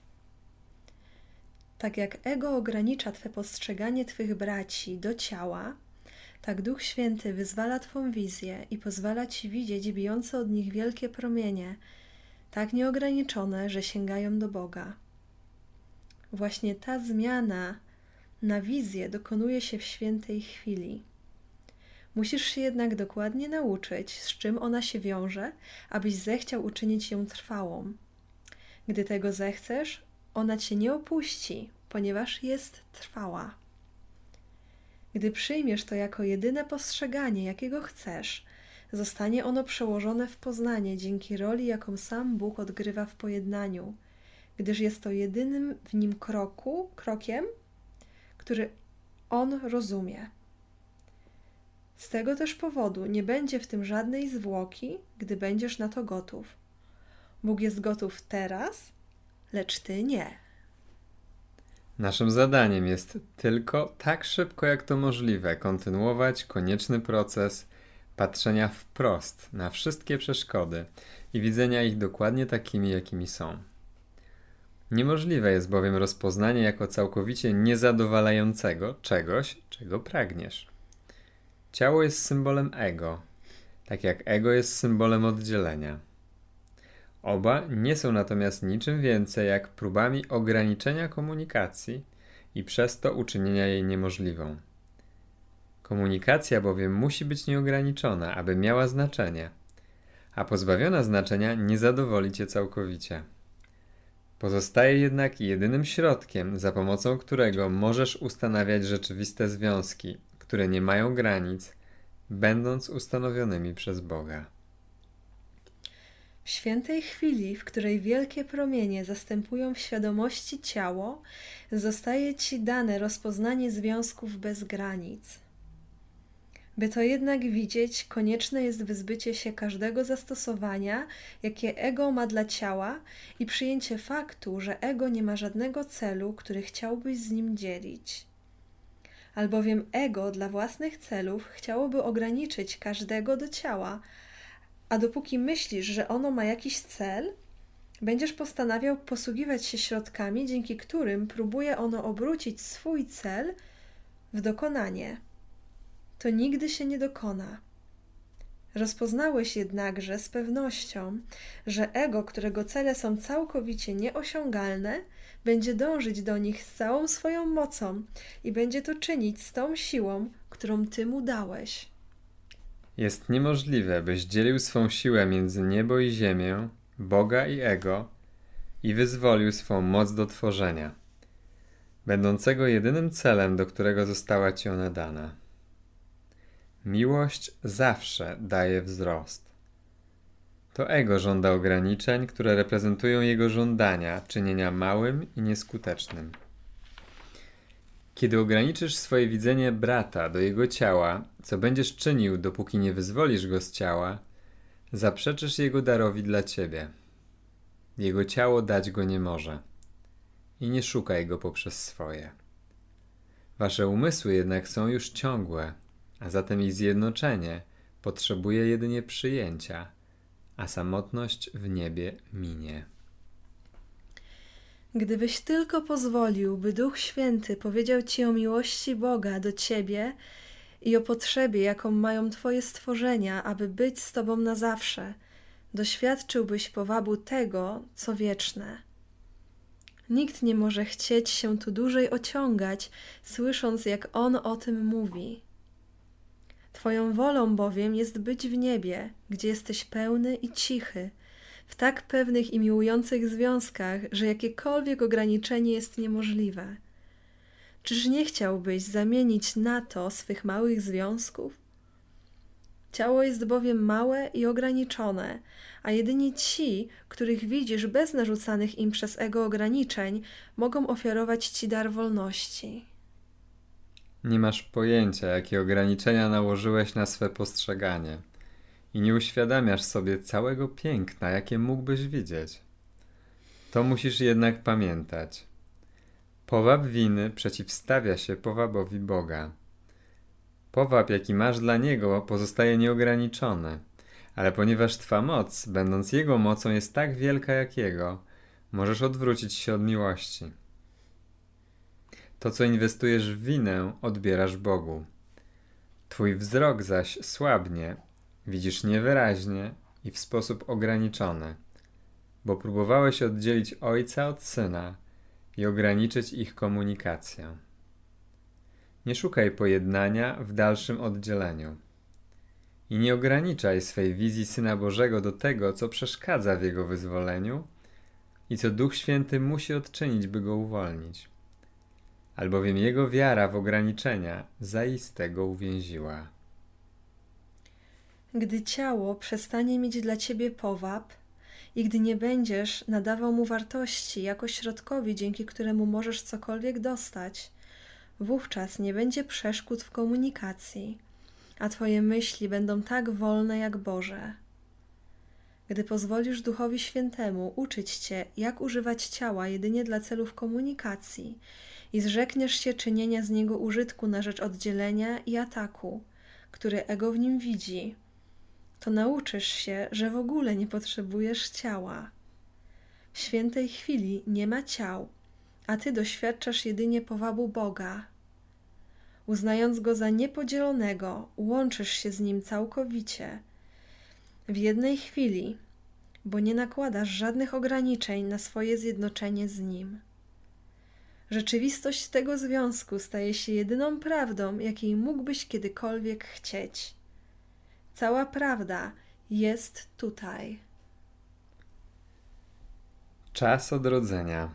Tak jak ego ogranicza Twe postrzeganie Twych braci do ciała, tak Duch Święty wyzwala Twą wizję i pozwala Ci widzieć bijące od nich wielkie promienie, tak nieograniczone, że sięgają do Boga. Właśnie ta zmiana na wizję dokonuje się w świętej chwili. Musisz się jednak dokładnie nauczyć, z czym ona się wiąże, abyś zechciał uczynić ją trwałą. Gdy tego zechcesz, ona Cię nie opuści, ponieważ jest trwała. Gdy przyjmiesz to jako jedyne postrzeganie, jakiego chcesz, zostanie ono przełożone w poznanie dzięki roli, jaką sam Bóg odgrywa w pojednaniu, gdyż jest to jedynym w nim kroku, krokiem, który On rozumie. Z tego też powodu nie będzie w tym żadnej zwłoki, gdy będziesz na to gotów. Bóg jest gotów teraz, lecz Ty nie. Naszym zadaniem jest tylko tak szybko jak to możliwe kontynuować konieczny proces patrzenia wprost na wszystkie przeszkody i widzenia ich dokładnie takimi, jakimi są. Niemożliwe jest bowiem rozpoznanie jako całkowicie niezadowalającego czegoś, czego pragniesz. Ciało jest symbolem ego, tak jak ego jest symbolem oddzielenia. Oba nie są natomiast niczym więcej jak próbami ograniczenia komunikacji i przez to uczynienia jej niemożliwą. Komunikacja bowiem musi być nieograniczona, aby miała znaczenie, a pozbawiona znaczenia nie zadowoli cię całkowicie. Pozostaje jednak jedynym środkiem, za pomocą którego możesz ustanawiać rzeczywiste związki, które nie mają granic, będąc ustanowionymi przez Boga. W świętej chwili, w której wielkie promienie zastępują w świadomości ciało, zostaje Ci dane rozpoznanie związków bez granic. By to jednak widzieć, konieczne jest wyzbycie się każdego zastosowania, jakie ego ma dla ciała i przyjęcie faktu, że ego nie ma żadnego celu, który chciałbyś z nim dzielić. Albowiem ego dla własnych celów chciałoby ograniczyć każdego do ciała, a dopóki myślisz, że ono ma jakiś cel, będziesz postanawiał posługiwać się środkami, dzięki którym próbuje ono obrócić swój cel w dokonanie. To nigdy się nie dokona. Rozpoznałeś jednakże z pewnością, że ego, którego cele są całkowicie nieosiągalne, będzie dążyć do nich z całą swoją mocą i będzie to czynić z tą siłą, którą Ty mu dałeś. Jest niemożliwe, byś dzielił swą siłę między niebo i ziemię, Boga i ego i wyzwolił swą moc do tworzenia, będącego jedynym celem, do którego została Ci ona dana. Miłość zawsze daje wzrost. To ego żąda ograniczeń, które reprezentują jego żądania czynienia małym i nieskutecznym. Kiedy ograniczysz swoje widzenie brata do jego ciała, co będziesz czynił, dopóki nie wyzwolisz go z ciała, zaprzeczysz jego darowi dla ciebie. Jego ciało dać go nie może i nie szukaj go poprzez swoje. Wasze umysły jednak są już ciągłe, a zatem ich zjednoczenie potrzebuje jedynie przyjęcia, a samotność w niebie minie. Gdybyś tylko pozwolił, by Duch Święty powiedział Ci o miłości Boga do Ciebie i o potrzebie, jaką mają Twoje stworzenia, aby być z Tobą na zawsze, doświadczyłbyś powabu tego, co wieczne. Nikt nie może chcieć się tu dłużej ociągać, słysząc, jak On o tym mówi. Twoją wolą bowiem jest być w niebie, gdzie jesteś pełny i cichy, w tak pewnych i miłujących związkach, że jakiekolwiek ograniczenie jest niemożliwe. Czyż nie chciałbyś zamienić na to swych małych związków? Ciało jest bowiem małe i ograniczone, a jedynie ci, których widzisz bez narzucanych im przez ego ograniczeń, mogą ofiarować ci dar wolności. Nie masz pojęcia, jakie ograniczenia nałożyłeś na swe postrzeganie i nie uświadamiasz sobie całego piękna, jakie mógłbyś widzieć. To musisz jednak pamiętać. Powab winy przeciwstawia się powabowi Boga. Powab, jaki masz dla Niego, pozostaje nieograniczony, ale ponieważ Twa moc, będąc Jego mocą, jest tak wielka jak Jego, możesz odwrócić się od miłości. To, co inwestujesz w winę, odbierasz Bogu. Twój wzrok zaś słabnie, widzisz niewyraźnie i w sposób ograniczony, bo próbowałeś oddzielić Ojca od Syna i ograniczyć ich komunikację. Nie szukaj pojednania w dalszym oddzieleniu. I nie ograniczaj swej wizji Syna Bożego do tego, co przeszkadza w Jego wyzwoleniu i co Duch Święty musi odczynić, by Go uwolnić. Albowiem Jego wiara w ograniczenia zaiste Go uwięziła. Gdy ciało przestanie mieć dla ciebie powab i gdy nie będziesz nadawał mu wartości jako środkowi, dzięki któremu możesz cokolwiek dostać, wówczas nie będzie przeszkód w komunikacji, a twoje myśli będą tak wolne jak Boże. Gdy pozwolisz Duchowi Świętemu uczyć cię, jak używać ciała jedynie dla celów komunikacji i zrzekniesz się czynienia z niego użytku na rzecz oddzielenia i ataku, który ego w nim widzi, to nauczysz się, że w ogóle nie potrzebujesz ciała. W świętej chwili nie ma ciał, a ty doświadczasz jedynie powabu Boga. Uznając Go za niepodzielonego, łączysz się z Nim całkowicie. W jednej chwili, bo nie nakładasz żadnych ograniczeń na swoje zjednoczenie z Nim. Rzeczywistość tego związku staje się jedyną prawdą, jakiej mógłbyś kiedykolwiek chcieć. Cała prawda jest tutaj. Czas odrodzenia.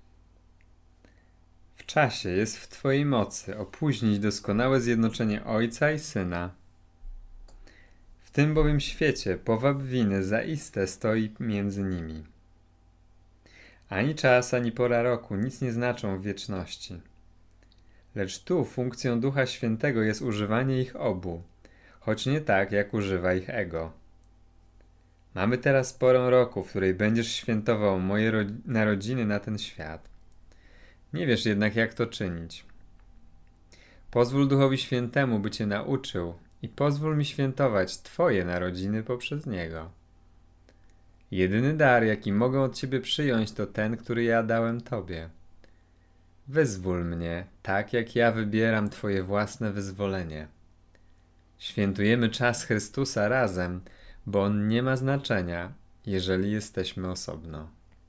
W czasie jest w Twojej mocy opóźnić doskonałe zjednoczenie Ojca i Syna. W tym bowiem świecie powab winy zaiste stoi między nimi. Ani czas, ani pora roku nic nie znaczą w wieczności. Lecz tu funkcją Ducha Świętego jest używanie ich obu, choć nie tak, jak używa ich ego. Mamy teraz porę roku, w której będziesz świętował moje ro- narodziny na ten świat. Nie wiesz jednak, jak to czynić. Pozwól Duchowi Świętemu, by Cię nauczył i pozwól mi świętować Twoje narodziny poprzez Niego. Jedyny dar, jaki mogę od Ciebie przyjąć, to ten, który ja dałem Tobie. Wyzwól mnie, tak jak ja wybieram Twoje własne wyzwolenie. Świętujemy czas Chrystusa razem, bo On nie ma znaczenia, jeżeli jesteśmy osobno.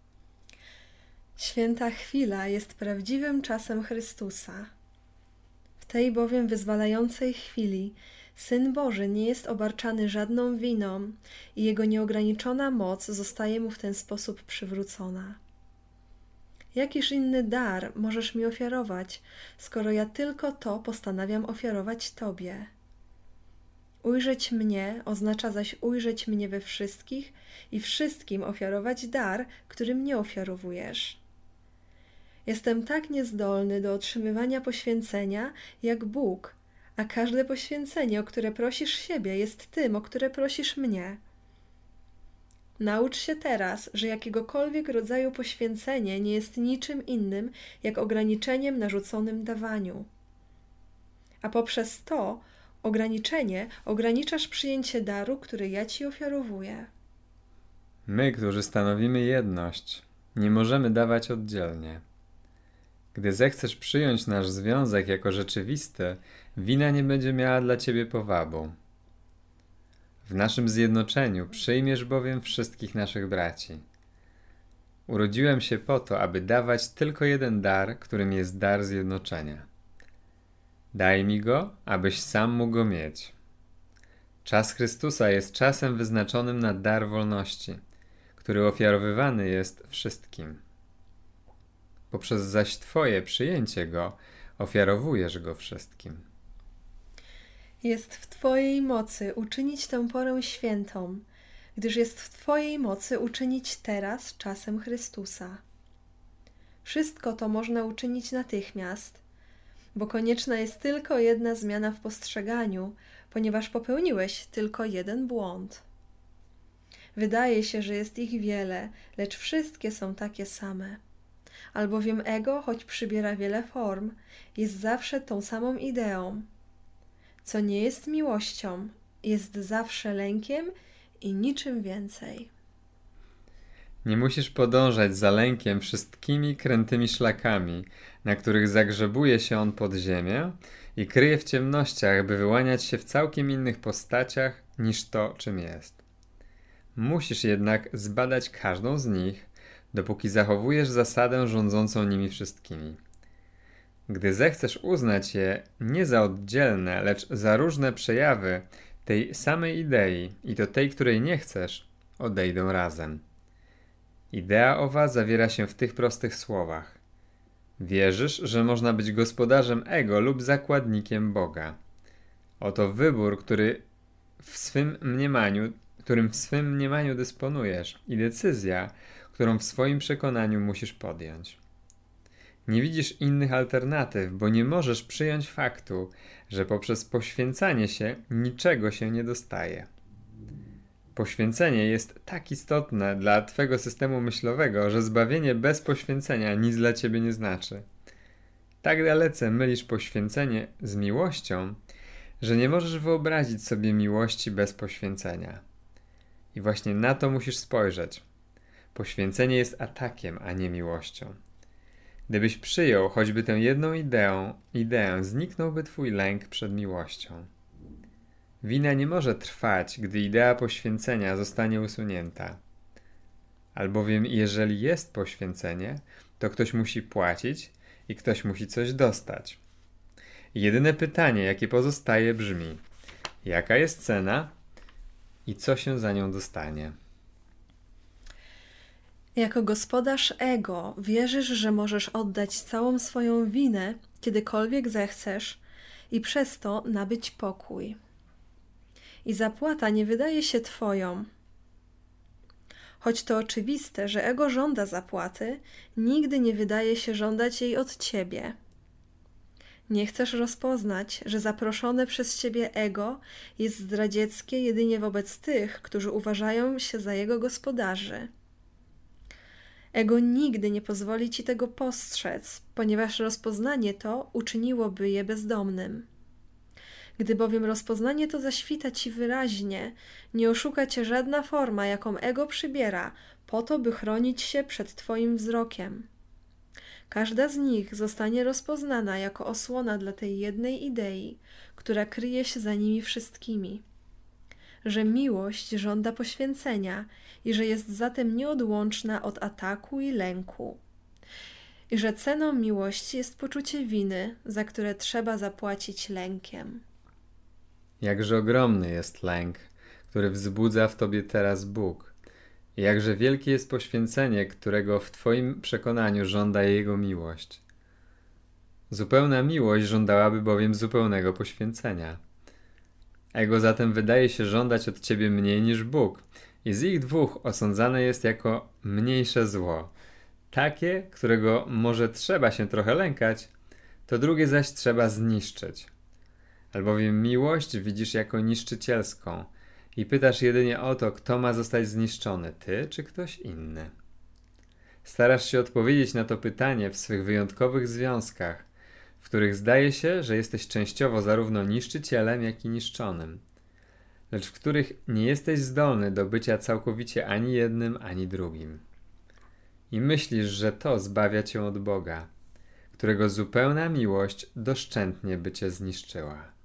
Święta chwila jest prawdziwym czasem Chrystusa. W tej bowiem wyzwalającej chwili Syn Boży nie jest obarczany żadną winą i Jego nieograniczona moc zostaje Mu w ten sposób przywrócona. Jakiż inny dar możesz mi ofiarować, skoro ja tylko to postanawiam ofiarować Tobie? Ujrzeć mnie oznacza zaś ujrzeć mnie we wszystkich i wszystkim ofiarować dar, który mnie ofiarowujesz. Jestem tak niezdolny do otrzymywania poświęcenia, jak Bóg, a każde poświęcenie, o które prosisz siebie, jest tym, o które prosisz mnie. Naucz się teraz, że jakiegokolwiek rodzaju poświęcenie nie jest niczym innym, jak ograniczeniem narzuconym dawaniu. A poprzez to ograniczenie ograniczasz przyjęcie daru, który ja Ci ofiarowuję. My, którzy stanowimy jedność, nie możemy dawać oddzielnie. Gdy zechcesz przyjąć nasz związek jako rzeczywisty, wina nie będzie miała dla Ciebie powabu. W naszym zjednoczeniu przyjmiesz bowiem wszystkich naszych braci. Urodziłem się po to, aby dawać tylko jeden dar, którym jest dar zjednoczenia. Daj mi go, abyś sam mógł go mieć. Czas Chrystusa jest czasem wyznaczonym na dar wolności, który ofiarowywany jest wszystkim. Poprzez zaś Twoje przyjęcie Go ofiarowujesz Go wszystkim. Jest w Twojej mocy uczynić tę porę świętą, gdyż jest w Twojej mocy uczynić teraz czasem Chrystusa. Wszystko to można uczynić natychmiast, bo konieczna jest tylko jedna zmiana w postrzeganiu, ponieważ popełniłeś tylko jeden błąd. Wydaje się, że jest ich wiele, lecz wszystkie są takie same. Albowiem ego, choć przybiera wiele form, jest zawsze tą samą ideą. Co nie jest miłością, jest zawsze lękiem i niczym więcej. Nie musisz podążać za lękiem wszystkimi krętymi szlakami, na których zagrzebuje się on pod ziemię i kryje w ciemnościach, by wyłaniać się w całkiem innych postaciach niż to, czym jest. Musisz jednak zbadać każdą z nich, dopóki zachowujesz zasadę rządzącą nimi wszystkimi. Gdy zechcesz uznać je nie za oddzielne, lecz za różne przejawy tej samej idei i to tej, której nie chcesz, odejdą razem. Idea owa zawiera się w tych prostych słowach. Wierzysz, że można być gospodarzem ego lub zakładnikiem Boga. Oto wybór, który w swym mniemaniu, którym w swym mniemaniu dysponujesz i decyzja, którą w swoim przekonaniu musisz podjąć. Nie widzisz innych alternatyw, bo nie możesz przyjąć faktu, że poprzez poświęcanie się niczego się nie dostaje. Poświęcenie jest tak istotne dla Twego systemu myślowego, że zbawienie bez poświęcenia nic dla Ciebie nie znaczy. Tak dalece mylisz poświęcenie z miłością, że nie możesz wyobrazić sobie miłości bez poświęcenia. I właśnie na to musisz spojrzeć. Poświęcenie jest atakiem, a nie miłością. Gdybyś przyjął choćby tę jedną ideę, ideę, zniknąłby Twój lęk przed miłością. Wina nie może trwać, gdy idea poświęcenia zostanie usunięta. Albowiem jeżeli jest poświęcenie, to ktoś musi płacić i ktoś musi coś dostać. Jedyne pytanie, jakie pozostaje, brzmi: jaka jest cena i co się za nią dostanie? Jako gospodarz ego wierzysz, że możesz oddać całą swoją winę, kiedykolwiek zechcesz i przez to nabyć pokój. I zapłata nie wydaje się Twoją. Choć to oczywiste, że ego żąda zapłaty, nigdy nie wydaje się żądać jej od Ciebie. Nie chcesz rozpoznać, że zaproszone przez Ciebie ego jest zdradzieckie jedynie wobec tych, którzy uważają się za jego gospodarzy. Ego nigdy nie pozwoli Ci tego postrzec, ponieważ rozpoznanie to uczyniłoby je bezdomnym. Gdy bowiem rozpoznanie to zaświta Ci wyraźnie, nie oszuka Cię żadna forma, jaką ego przybiera, po to, by chronić się przed Twoim wzrokiem. Każda z nich zostanie rozpoznana jako osłona dla tej jednej idei, która kryje się za nimi wszystkimi. Że miłość żąda poświęcenia i że jest zatem nieodłączna od ataku i lęku. I że ceną miłości jest poczucie winy, za które trzeba zapłacić lękiem. Jakże ogromny jest lęk, który wzbudza w Tobie teraz Bóg. I jakże wielkie jest poświęcenie, którego w Twoim przekonaniu żąda Jego miłość. Zupełna miłość żądałaby bowiem zupełnego poświęcenia. Ego zatem wydaje się żądać od Ciebie mniej niż Bóg i z ich dwóch osądzane jest jako mniejsze zło. Takie, którego może trzeba się trochę lękać, to drugie zaś trzeba zniszczyć. Albowiem miłość widzisz jako niszczycielską i pytasz jedynie o to, kto ma zostać zniszczony, ty czy ktoś inny. Starasz się odpowiedzieć na to pytanie w swych wyjątkowych związkach, w których zdaje się, że jesteś częściowo zarówno niszczycielem, jak i niszczonym, lecz w których nie jesteś zdolny do bycia całkowicie ani jednym, ani drugim. I myślisz, że to zbawia cię od Boga, którego zupełna miłość doszczętnie by cię zniszczyła.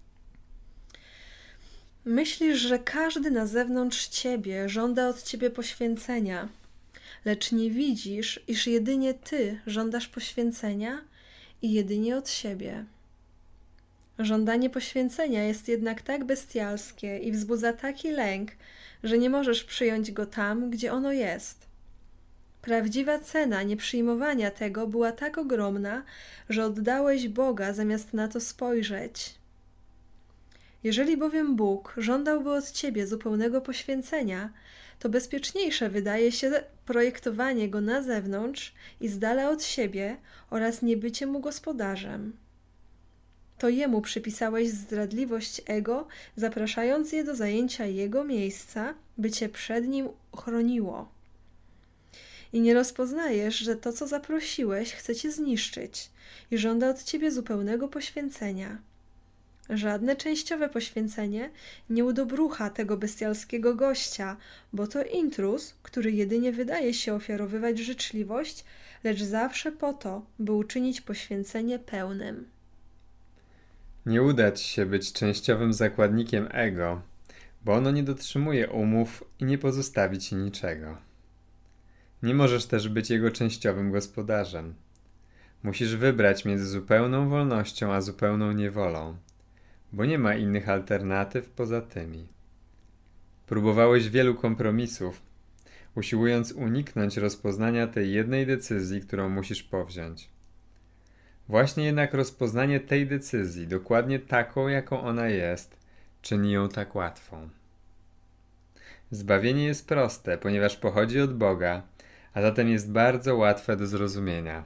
Myślisz, że każdy na zewnątrz Ciebie żąda od Ciebie poświęcenia, lecz nie widzisz, iż jedynie Ty żądasz poświęcenia i jedynie od siebie. Żądanie poświęcenia jest jednak tak bestialskie i wzbudza taki lęk, że nie możesz przyjąć go tam, gdzie ono jest. Prawdziwa cena nieprzyjmowania tego była tak ogromna, że oddałeś Boga zamiast na to spojrzeć. Jeżeli bowiem Bóg żądałby od ciebie zupełnego poświęcenia, to bezpieczniejsze wydaje się projektowanie go na zewnątrz i z dala od siebie oraz niebycie mu gospodarzem. To jemu przypisałeś zdradliwość ego, zapraszając je do zajęcia jego miejsca, by cię przed nim chroniło. I nie rozpoznajesz, że to, co zaprosiłeś, chce cię zniszczyć i żąda od ciebie zupełnego poświęcenia. Żadne częściowe poświęcenie nie udobrucha tego bestialskiego gościa, bo to intruz, który jedynie wydaje się ofiarowywać życzliwość, lecz zawsze po to, by uczynić poświęcenie pełnym. Nie uda ci się być częściowym zakładnikiem ego, bo ono nie dotrzymuje umów i nie pozostawi ci niczego. Nie możesz też być jego częściowym gospodarzem. Musisz wybrać między zupełną wolnością a zupełną niewolą, bo nie ma innych alternatyw poza tymi. Próbowałeś wielu kompromisów, usiłując uniknąć rozpoznania tej jednej decyzji, którą musisz powziąć. Właśnie jednak rozpoznanie tej decyzji, dokładnie taką, jaką ona jest, czyni ją tak łatwą. Zbawienie jest proste, ponieważ pochodzi od Boga, a zatem jest bardzo łatwe do zrozumienia.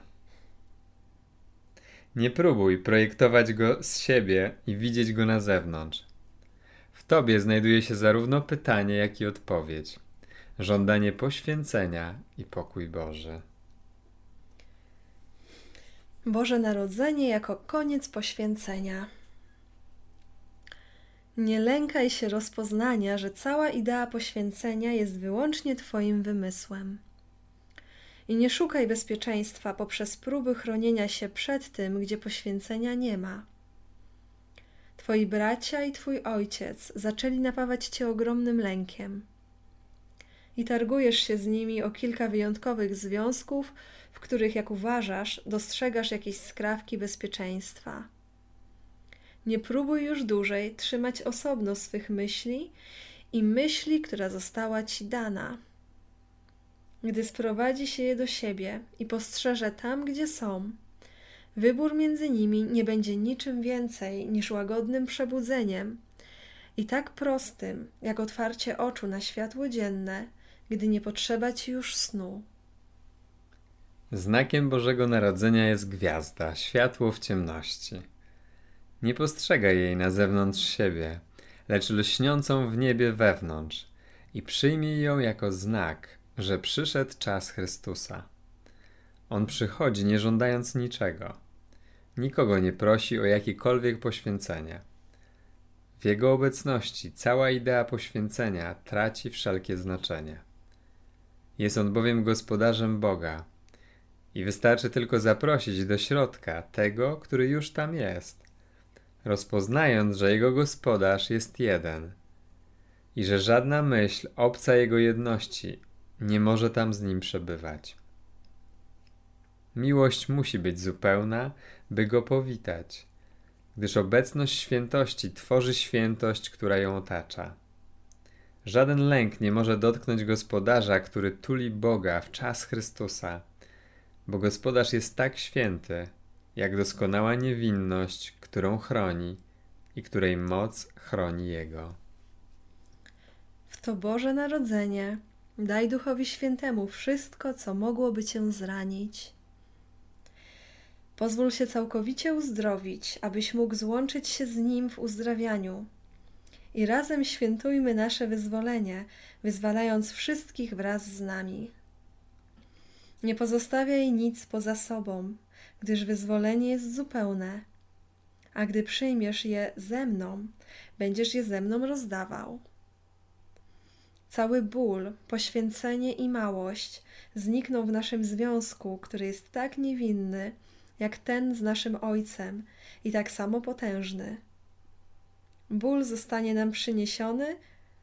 Nie próbuj projektować go z siebie i widzieć go na zewnątrz. W tobie znajduje się zarówno pytanie, jak i odpowiedź. Żądanie poświęcenia i pokój Boży. Boże Narodzenie jako koniec poświęcenia. Nie lękaj się rozpoznania, że cała idea poświęcenia jest wyłącznie Twoim wymysłem. I nie szukaj bezpieczeństwa poprzez próby chronienia się przed tym, gdzie poświęcenia nie ma. Twoi bracia i Twój ojciec zaczęli napawać Cię ogromnym lękiem. I targujesz się z nimi o kilka wyjątkowych związków, w których, jak uważasz, dostrzegasz jakieś skrawki bezpieczeństwa. Nie próbuj już dłużej trzymać osobno swych myśli i myśli, która została Ci dana. Gdy sprowadzi się je do siebie i postrzeże tam, gdzie są, wybór między nimi nie będzie niczym więcej niż łagodnym przebudzeniem i tak prostym, jak otwarcie oczu na światło dzienne, gdy nie potrzeba Ci już snu. Znakiem Bożego Narodzenia jest gwiazda, światło w ciemności. Nie postrzegaj jej na zewnątrz siebie, lecz lśniącą w niebie wewnątrz i przyjmij ją jako znak, że przyszedł czas Chrystusa. On przychodzi nie żądając niczego. Nikogo nie prosi o jakiekolwiek poświęcenie. W Jego obecności cała idea poświęcenia traci wszelkie znaczenie. Jest On bowiem gospodarzem Boga i wystarczy tylko zaprosić do środka tego, który już tam jest, rozpoznając, że Jego gospodarz jest jeden i że żadna myśl obca Jego jedności nie może tam z Nim przebywać. Miłość musi być zupełna, by Go powitać, gdyż obecność świętości tworzy świętość, która ją otacza. Żaden lęk nie może dotknąć gospodarza, który tuli Boga w czas Chrystusa, bo gospodarz jest tak święty, jak doskonała niewinność, którą chroni i której moc chroni Jego. W to Boże Narodzenie daj Duchowi Świętemu wszystko, co mogłoby Cię zranić. Pozwól się całkowicie uzdrowić, abyś mógł złączyć się z Nim w uzdrawianiu. I razem świętujmy nasze wyzwolenie, wyzwalając wszystkich wraz z nami. Nie pozostawiaj nic poza sobą, gdyż wyzwolenie jest zupełne, a gdy przyjmiesz je ze mną, będziesz je ze mną rozdawał. Cały ból, poświęcenie i małość znikną w naszym związku, który jest tak niewinny, jak ten z naszym Ojcem i tak samo potężny. Ból zostanie nam przyniesiony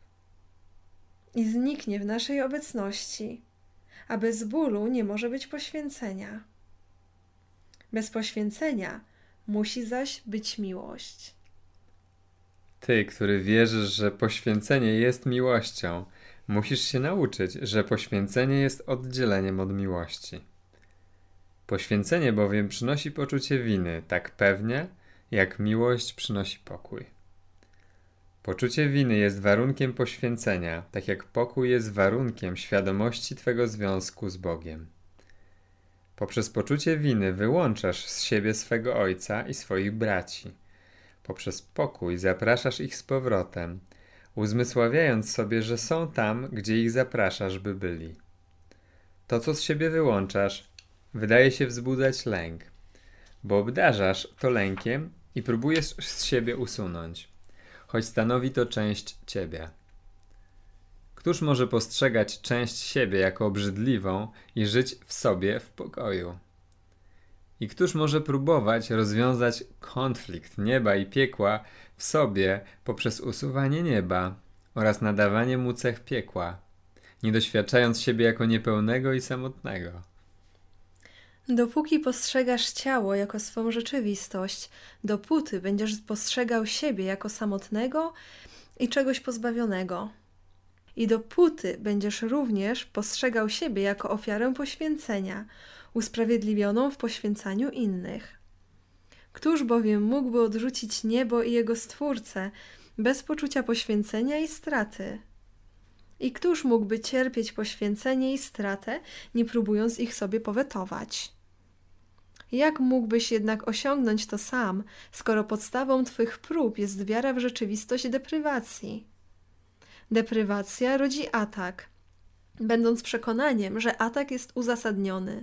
i zniknie w naszej obecności, a bez bólu nie może być poświęcenia. Bez poświęcenia musi zaś być miłość. Ty, który wierzysz, że poświęcenie jest miłością, musisz się nauczyć, że poświęcenie jest oddzieleniem od miłości. Poświęcenie bowiem przynosi poczucie winy tak pewnie, jak miłość przynosi pokój. Poczucie winy jest warunkiem poświęcenia, tak jak pokój jest warunkiem świadomości Twego związku z Bogiem. Poprzez poczucie winy wyłączasz z siebie swego ojca i swoich braci. Poprzez pokój zapraszasz ich z powrotem, uzmysławiając sobie, że są tam, gdzie ich zapraszasz, by byli. To, co z siebie wyłączasz, wydaje się wzbudzać lęk, bo obdarzasz to lękiem i próbujesz z siebie usunąć, choć stanowi to część ciebie. Któż może postrzegać część siebie jako obrzydliwą i żyć w sobie w pokoju? I któż może próbować rozwiązać konflikt nieba i piekła w sobie poprzez usuwanie nieba oraz nadawanie mu cech piekła, nie doświadczając siebie jako niepełnego i samotnego? Dopóki postrzegasz ciało jako swą rzeczywistość, dopóty będziesz postrzegał siebie jako samotnego i czegoś pozbawionego. I dopóty będziesz również postrzegał siebie jako ofiarę poświęcenia, usprawiedliwioną w poświęcaniu innych. Któż bowiem mógłby odrzucić niebo i jego Stwórcę bez poczucia poświęcenia i straty? I któż mógłby cierpieć poświęcenie i stratę, nie próbując ich sobie powetować? Jak mógłbyś jednak osiągnąć to sam, skoro podstawą twych prób jest wiara w rzeczywistość deprywacji? Deprywacja rodzi atak, będąc przekonaniem, że atak jest uzasadniony.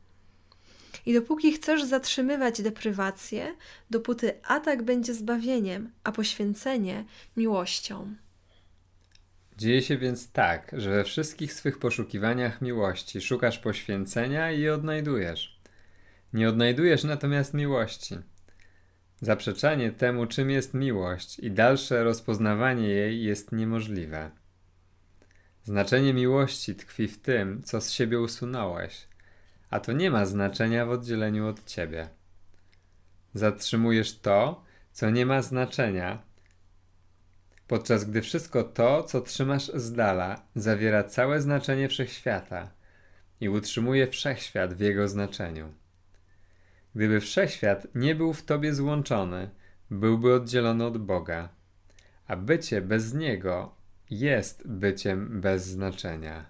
I dopóki chcesz zatrzymywać deprywację, dopóty atak będzie zbawieniem, a poświęcenie miłością. Dzieje się więc tak, że we wszystkich swych poszukiwaniach miłości szukasz poświęcenia i je odnajdujesz. Nie odnajdujesz natomiast miłości. Zaprzeczanie temu, czym jest miłość i dalsze rozpoznawanie jej jest niemożliwe. Znaczenie miłości tkwi w tym, co z siebie usunąłeś, a to nie ma znaczenia w oddzieleniu od ciebie. Zatrzymujesz to, co nie ma znaczenia, podczas gdy wszystko to, co trzymasz z dala, zawiera całe znaczenie wszechświata i utrzymuje wszechświat w jego znaczeniu. Gdyby wszechświat nie był w tobie złączony, byłby oddzielony od Boga, a bycie bez Niego jest byciem bez znaczenia.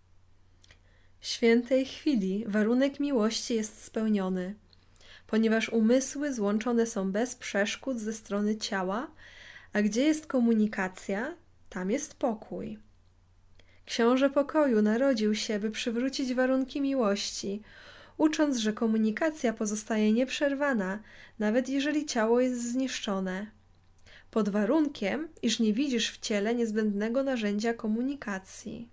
W świętej chwili warunek miłości jest spełniony, ponieważ umysły złączone są bez przeszkód ze strony ciała, a gdzie jest komunikacja, tam jest pokój. Książę pokoju narodził się, by przywrócić warunki miłości, ucząc, że komunikacja pozostaje nieprzerwana, nawet jeżeli ciało jest zniszczone, pod warunkiem, iż nie widzisz w ciele niezbędnego narzędzia komunikacji.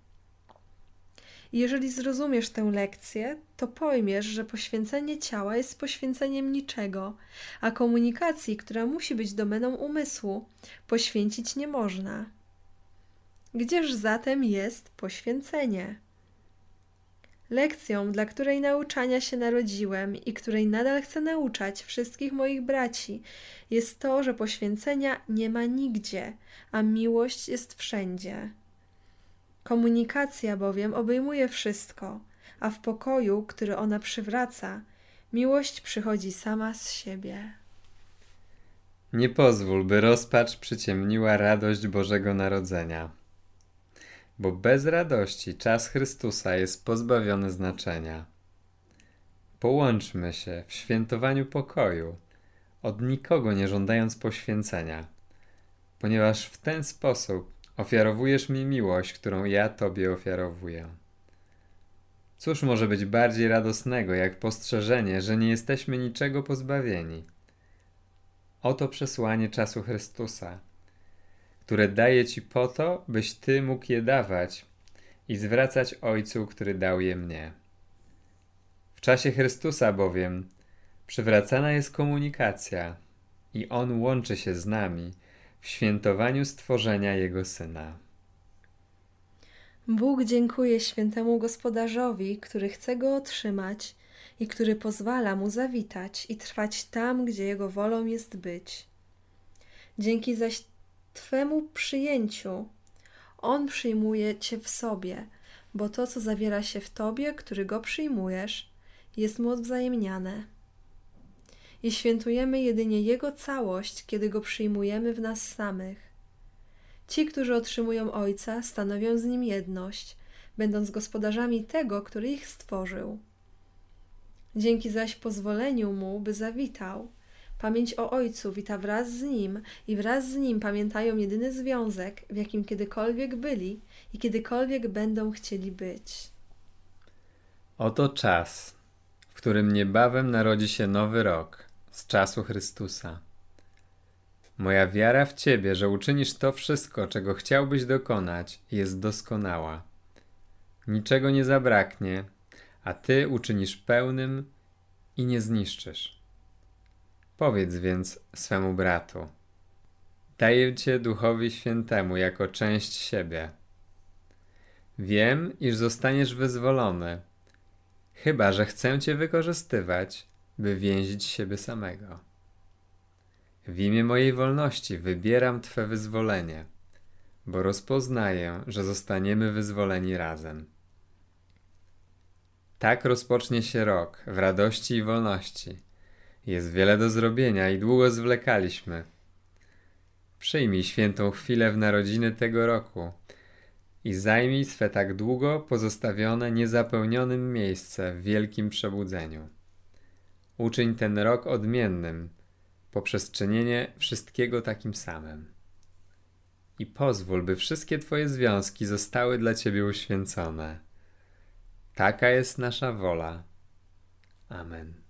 I jeżeli zrozumiesz tę lekcję, to pojmiesz, że poświęcenie ciała jest poświęceniem niczego, a komunikacji, która musi być domeną umysłu, poświęcić nie można. Gdzież zatem jest poświęcenie? Lekcją, dla której nauczania się narodziłem i której nadal chcę nauczać wszystkich moich braci, jest to, że poświęcenia nie ma nigdzie, a miłość jest wszędzie. Komunikacja bowiem obejmuje wszystko, a w pokoju, który ona przywraca, miłość przychodzi sama z siebie. Nie pozwól, by rozpacz przyciemniła radość Bożego Narodzenia, bo bez radości czas Chrystusa jest pozbawiony znaczenia. Połączmy się w świętowaniu pokoju, od nikogo nie żądając poświęcenia, ponieważ w ten sposób ofiarowujesz mi miłość, którą ja Tobie ofiarowuję. Cóż może być bardziej radosnego, jak postrzeżenie, że nie jesteśmy niczego pozbawieni? Oto przesłanie czasu Chrystusa, które daje Ci po to, byś Ty mógł je dawać i zwracać Ojcu, który dał je mnie. W czasie Chrystusa bowiem przywracana jest komunikacja i On łączy się z nami w świętowaniu stworzenia Jego Syna. Bóg dziękuje świętemu gospodarzowi, który chce go otrzymać i który pozwala mu zawitać i trwać tam, gdzie jego wolą jest być. Dzięki zaś Twemu przyjęciu. On przyjmuje Cię w sobie, bo to, co zawiera się w Tobie, który Go przyjmujesz, jest Mu odwzajemniane. I świętujemy jedynie Jego całość, kiedy Go przyjmujemy w nas samych. Ci, którzy otrzymują Ojca, stanowią z Nim jedność, będąc gospodarzami tego, który ich stworzył. Dzięki zaś pozwoleniu Mu, by zawitał, pamięć o Ojcu wita wraz z Nim i wraz z Nim pamiętają jedyny związek, w jakim kiedykolwiek byli i kiedykolwiek będą chcieli być. Oto czas, w którym niebawem narodzi się nowy rok, z czasu Chrystusa. Moja wiara w Ciebie, że uczynisz to wszystko, czego chciałbyś dokonać, jest doskonała. Niczego nie zabraknie, a Ty uczynisz pełnym i nie zniszczysz. Powiedz więc swemu bratu: daję Cię Duchowi Świętemu jako część siebie. Wiem, iż zostaniesz wyzwolony, chyba że chcę Cię wykorzystywać, by więzić siebie samego. W imię mojej wolności wybieram Twe wyzwolenie, bo rozpoznaję, że zostaniemy wyzwoleni razem. Tak rozpocznie się rok w radości i wolności. Jest wiele do zrobienia i długo zwlekaliśmy. Przyjmij świętą chwilę w narodziny tego roku i zajmij swe tak długo pozostawione, niezapełnionym miejsce w wielkim przebudzeniu. Uczyń ten rok odmiennym poprzez czynienie wszystkiego takim samym. I pozwól, by wszystkie Twoje związki zostały dla Ciebie uświęcone. Taka jest nasza wola. Amen.